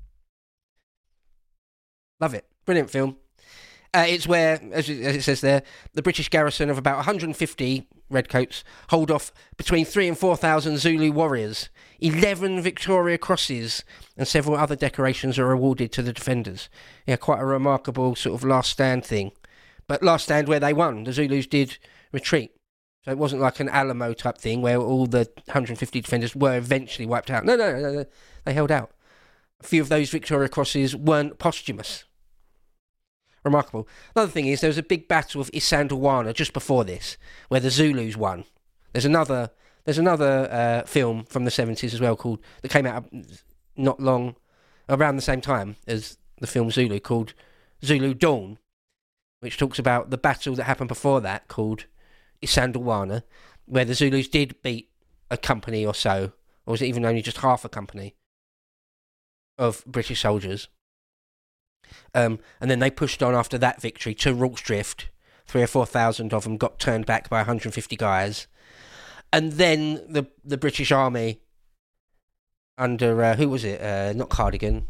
Love it, brilliant film. It's where, as it says there, the British garrison of about 150 redcoats hold off between 3,000 and 4,000 Zulu warriors. 11 Victoria Crosses and several other decorations are awarded to the defenders. Yeah, quite a remarkable sort of last stand thing. But last stand where they won. The Zulus did retreat. So it wasn't like an Alamo type thing where all the 150 defenders were eventually wiped out. No. They held out. A few of those Victoria Crosses weren't posthumous. Remarkable. Another thing is there was a big battle of Isandlwana just before this, where the Zulus won. There's another film from the 70s as well that came out not long, around the same time as the film Zulu, called Zulu Dawn, which talks about the battle that happened before that, called Isandlwana, where the Zulus did beat a company or so, or was it even only just half a company of British soldiers. And then they pushed on after that victory to Rorke's Drift. 3,000 or 4,000 of them got turned back by 150 guys. And then the British Army under, who was it? Not Cardigan.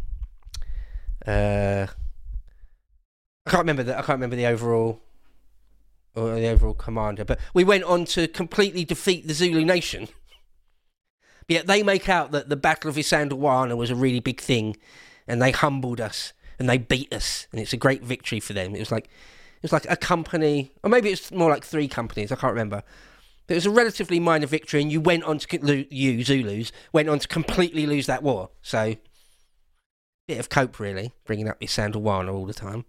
I can't remember the overall commander. But we went on to completely defeat the Zulu nation. Yet they make out that the Battle of Isandlwana was a really big thing, and they humbled us. And they beat us, and it's a great victory for them. It was like a company, or maybe it's more like 3 companies, I can't remember. But it was a relatively minor victory, and you Zulus, went on to completely lose that war. So, bit of cope, really, bringing up Isandlwana all the time.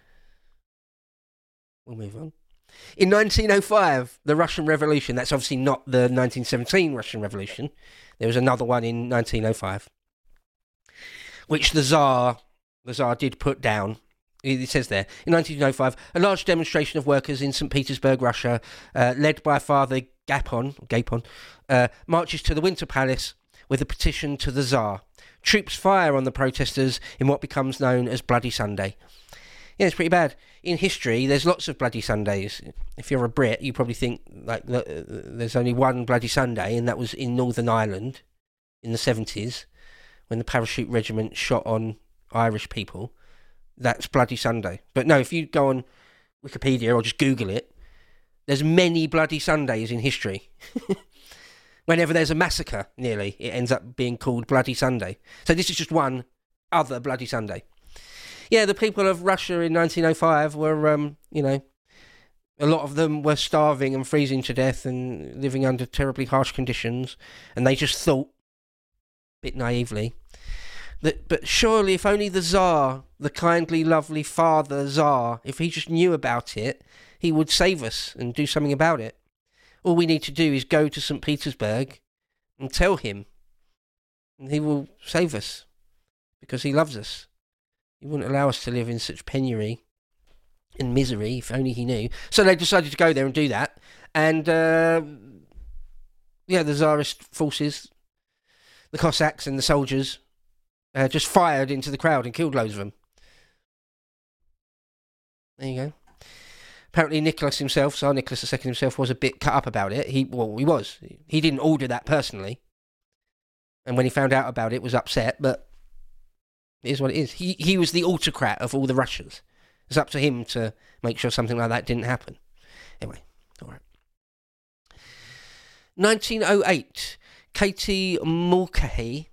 We'll move on. In 1905, the Russian Revolution, that's obviously not the 1917 Russian Revolution. There was another one in 1905, which the Tsar did put down. It says there, in 1905, a large demonstration of workers in St. Petersburg, Russia, led by Father Gapon, marches to the Winter Palace with a petition to the Tsar. Troops fire on the protesters in what becomes known as Bloody Sunday. Yeah, it's pretty bad. In history, there's lots of Bloody Sundays. If you're a Brit, you probably think like there's only one Bloody Sunday, and that was in Northern Ireland in the 70s, when the Parachute Regiment shot on Irish people. That's Bloody Sunday. But no, if you go on Wikipedia or just Google it, there's many Bloody Sundays in history. Whenever there's a massacre, nearly, it ends up being called Bloody Sunday. So this is just one other Bloody Sunday. Yeah, the people of Russia in 1905 were, a lot of them were starving and freezing to death and living under terribly harsh conditions. And they just thought, a bit naively, But surely if only the Tsar, the kindly, lovely Father Tsar, if he just knew about it, he would save us and do something about it. All we need to do is go to St. Petersburg and tell him, and he will save us, because he loves us. He wouldn't allow us to live in such penury and misery, if only he knew. So they decided to go there and do that. And, the Tsarist forces, the Cossacks and the soldiers, just fired into the crowd and killed loads of them. There you go. Apparently Nicholas himself, Tsar Nicholas II himself, was a bit cut up about it. He was. He didn't order that personally. And when he found out about it, was upset, but it is what it is. He was the autocrat of all the Russians. It's up to him to make sure something like that didn't happen. Anyway, all right. 1908, Katie Mulcahy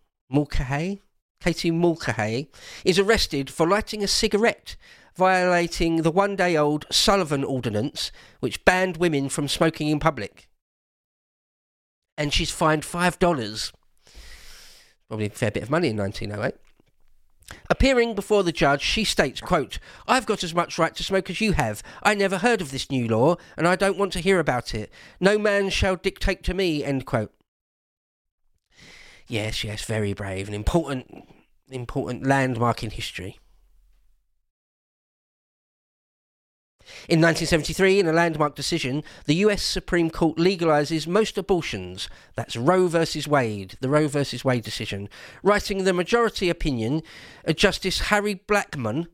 is arrested for lighting a cigarette, violating the one-day-old Sullivan Ordinance, which banned women from smoking in public. And she's fined $5. Probably a fair bit of money in 1908. Appearing before the judge, she states, quote, "I've got as much right to smoke as you have. I never heard of this new law, and I don't want to hear about it. No man shall dictate to me," end quote. Yes, very brave. An important landmark in history. In 1973, in a landmark decision, the US Supreme Court legalises most abortions. That's Roe versus Wade, the Roe versus Wade decision. Writing the majority opinion, Justice Harry Blackmun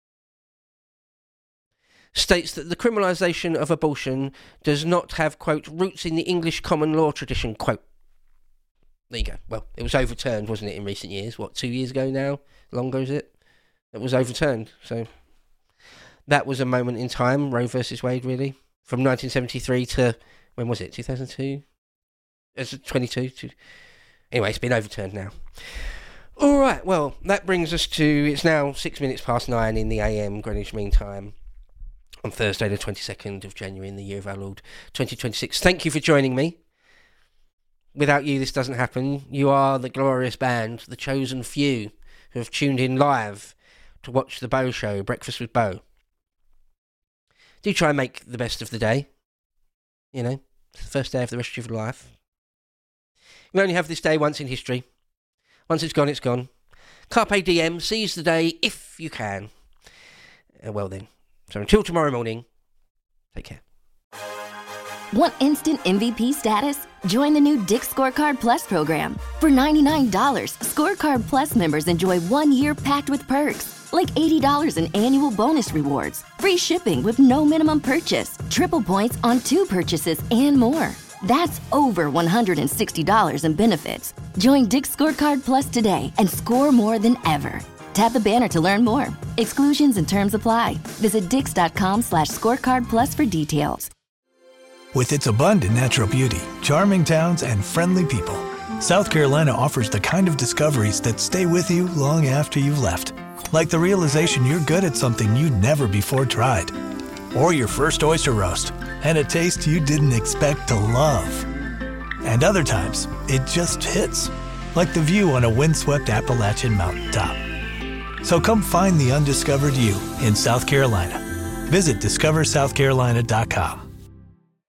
states that the criminalisation of abortion does not have, quote, roots in the English common law tradition, quote. There you go. Well, it was overturned, wasn't it, in recent years? 2 years ago now? Longer, is it? It was overturned, so... That was a moment in time, Roe versus Wade, really. From 1973 to, when was it, 2002? It's 22. Anyway, it's been overturned now. All right, well, that brings us to, it's now 6 minutes past 9 in the AM, Greenwich Mean Time, on Thursday the 22nd of January in the year of our Lord, 2026. Thank you for joining me. Without you, this doesn't happen. You are the glorious band, the chosen few, who have tuned in live to watch the Bo Show, Breakfast with Bo. Do try and make the best of the day. You know, it's the first day of the rest of your life. You only have this day once in history. Once it's gone, it's gone. Carpe diem, seize the day if you can. Well then. So until tomorrow morning, take care. Want instant MVP status? Join the new Dick's Scorecard Plus program. For $99, Scorecard Plus members enjoy 1 year packed with perks, like $80 in annual bonus rewards, free shipping with no minimum purchase, triple points on 2 purchases, and more. That's over $160 in benefits. Join Dick's Scorecard Plus today and score more than ever. Tap the banner to learn more. Exclusions and terms apply. Visit dix.com/scorecardplus for details. With its abundant natural beauty, charming towns, and friendly people, South Carolina offers the kind of discoveries that stay with you long after you've left. Like the realization you're good at something you'd never before tried. Or your first oyster roast, and a taste you didn't expect to love. And other times, it just hits. Like the view on a windswept Appalachian mountaintop. So come find the undiscovered you in South Carolina. Visit discoversouthcarolina.com.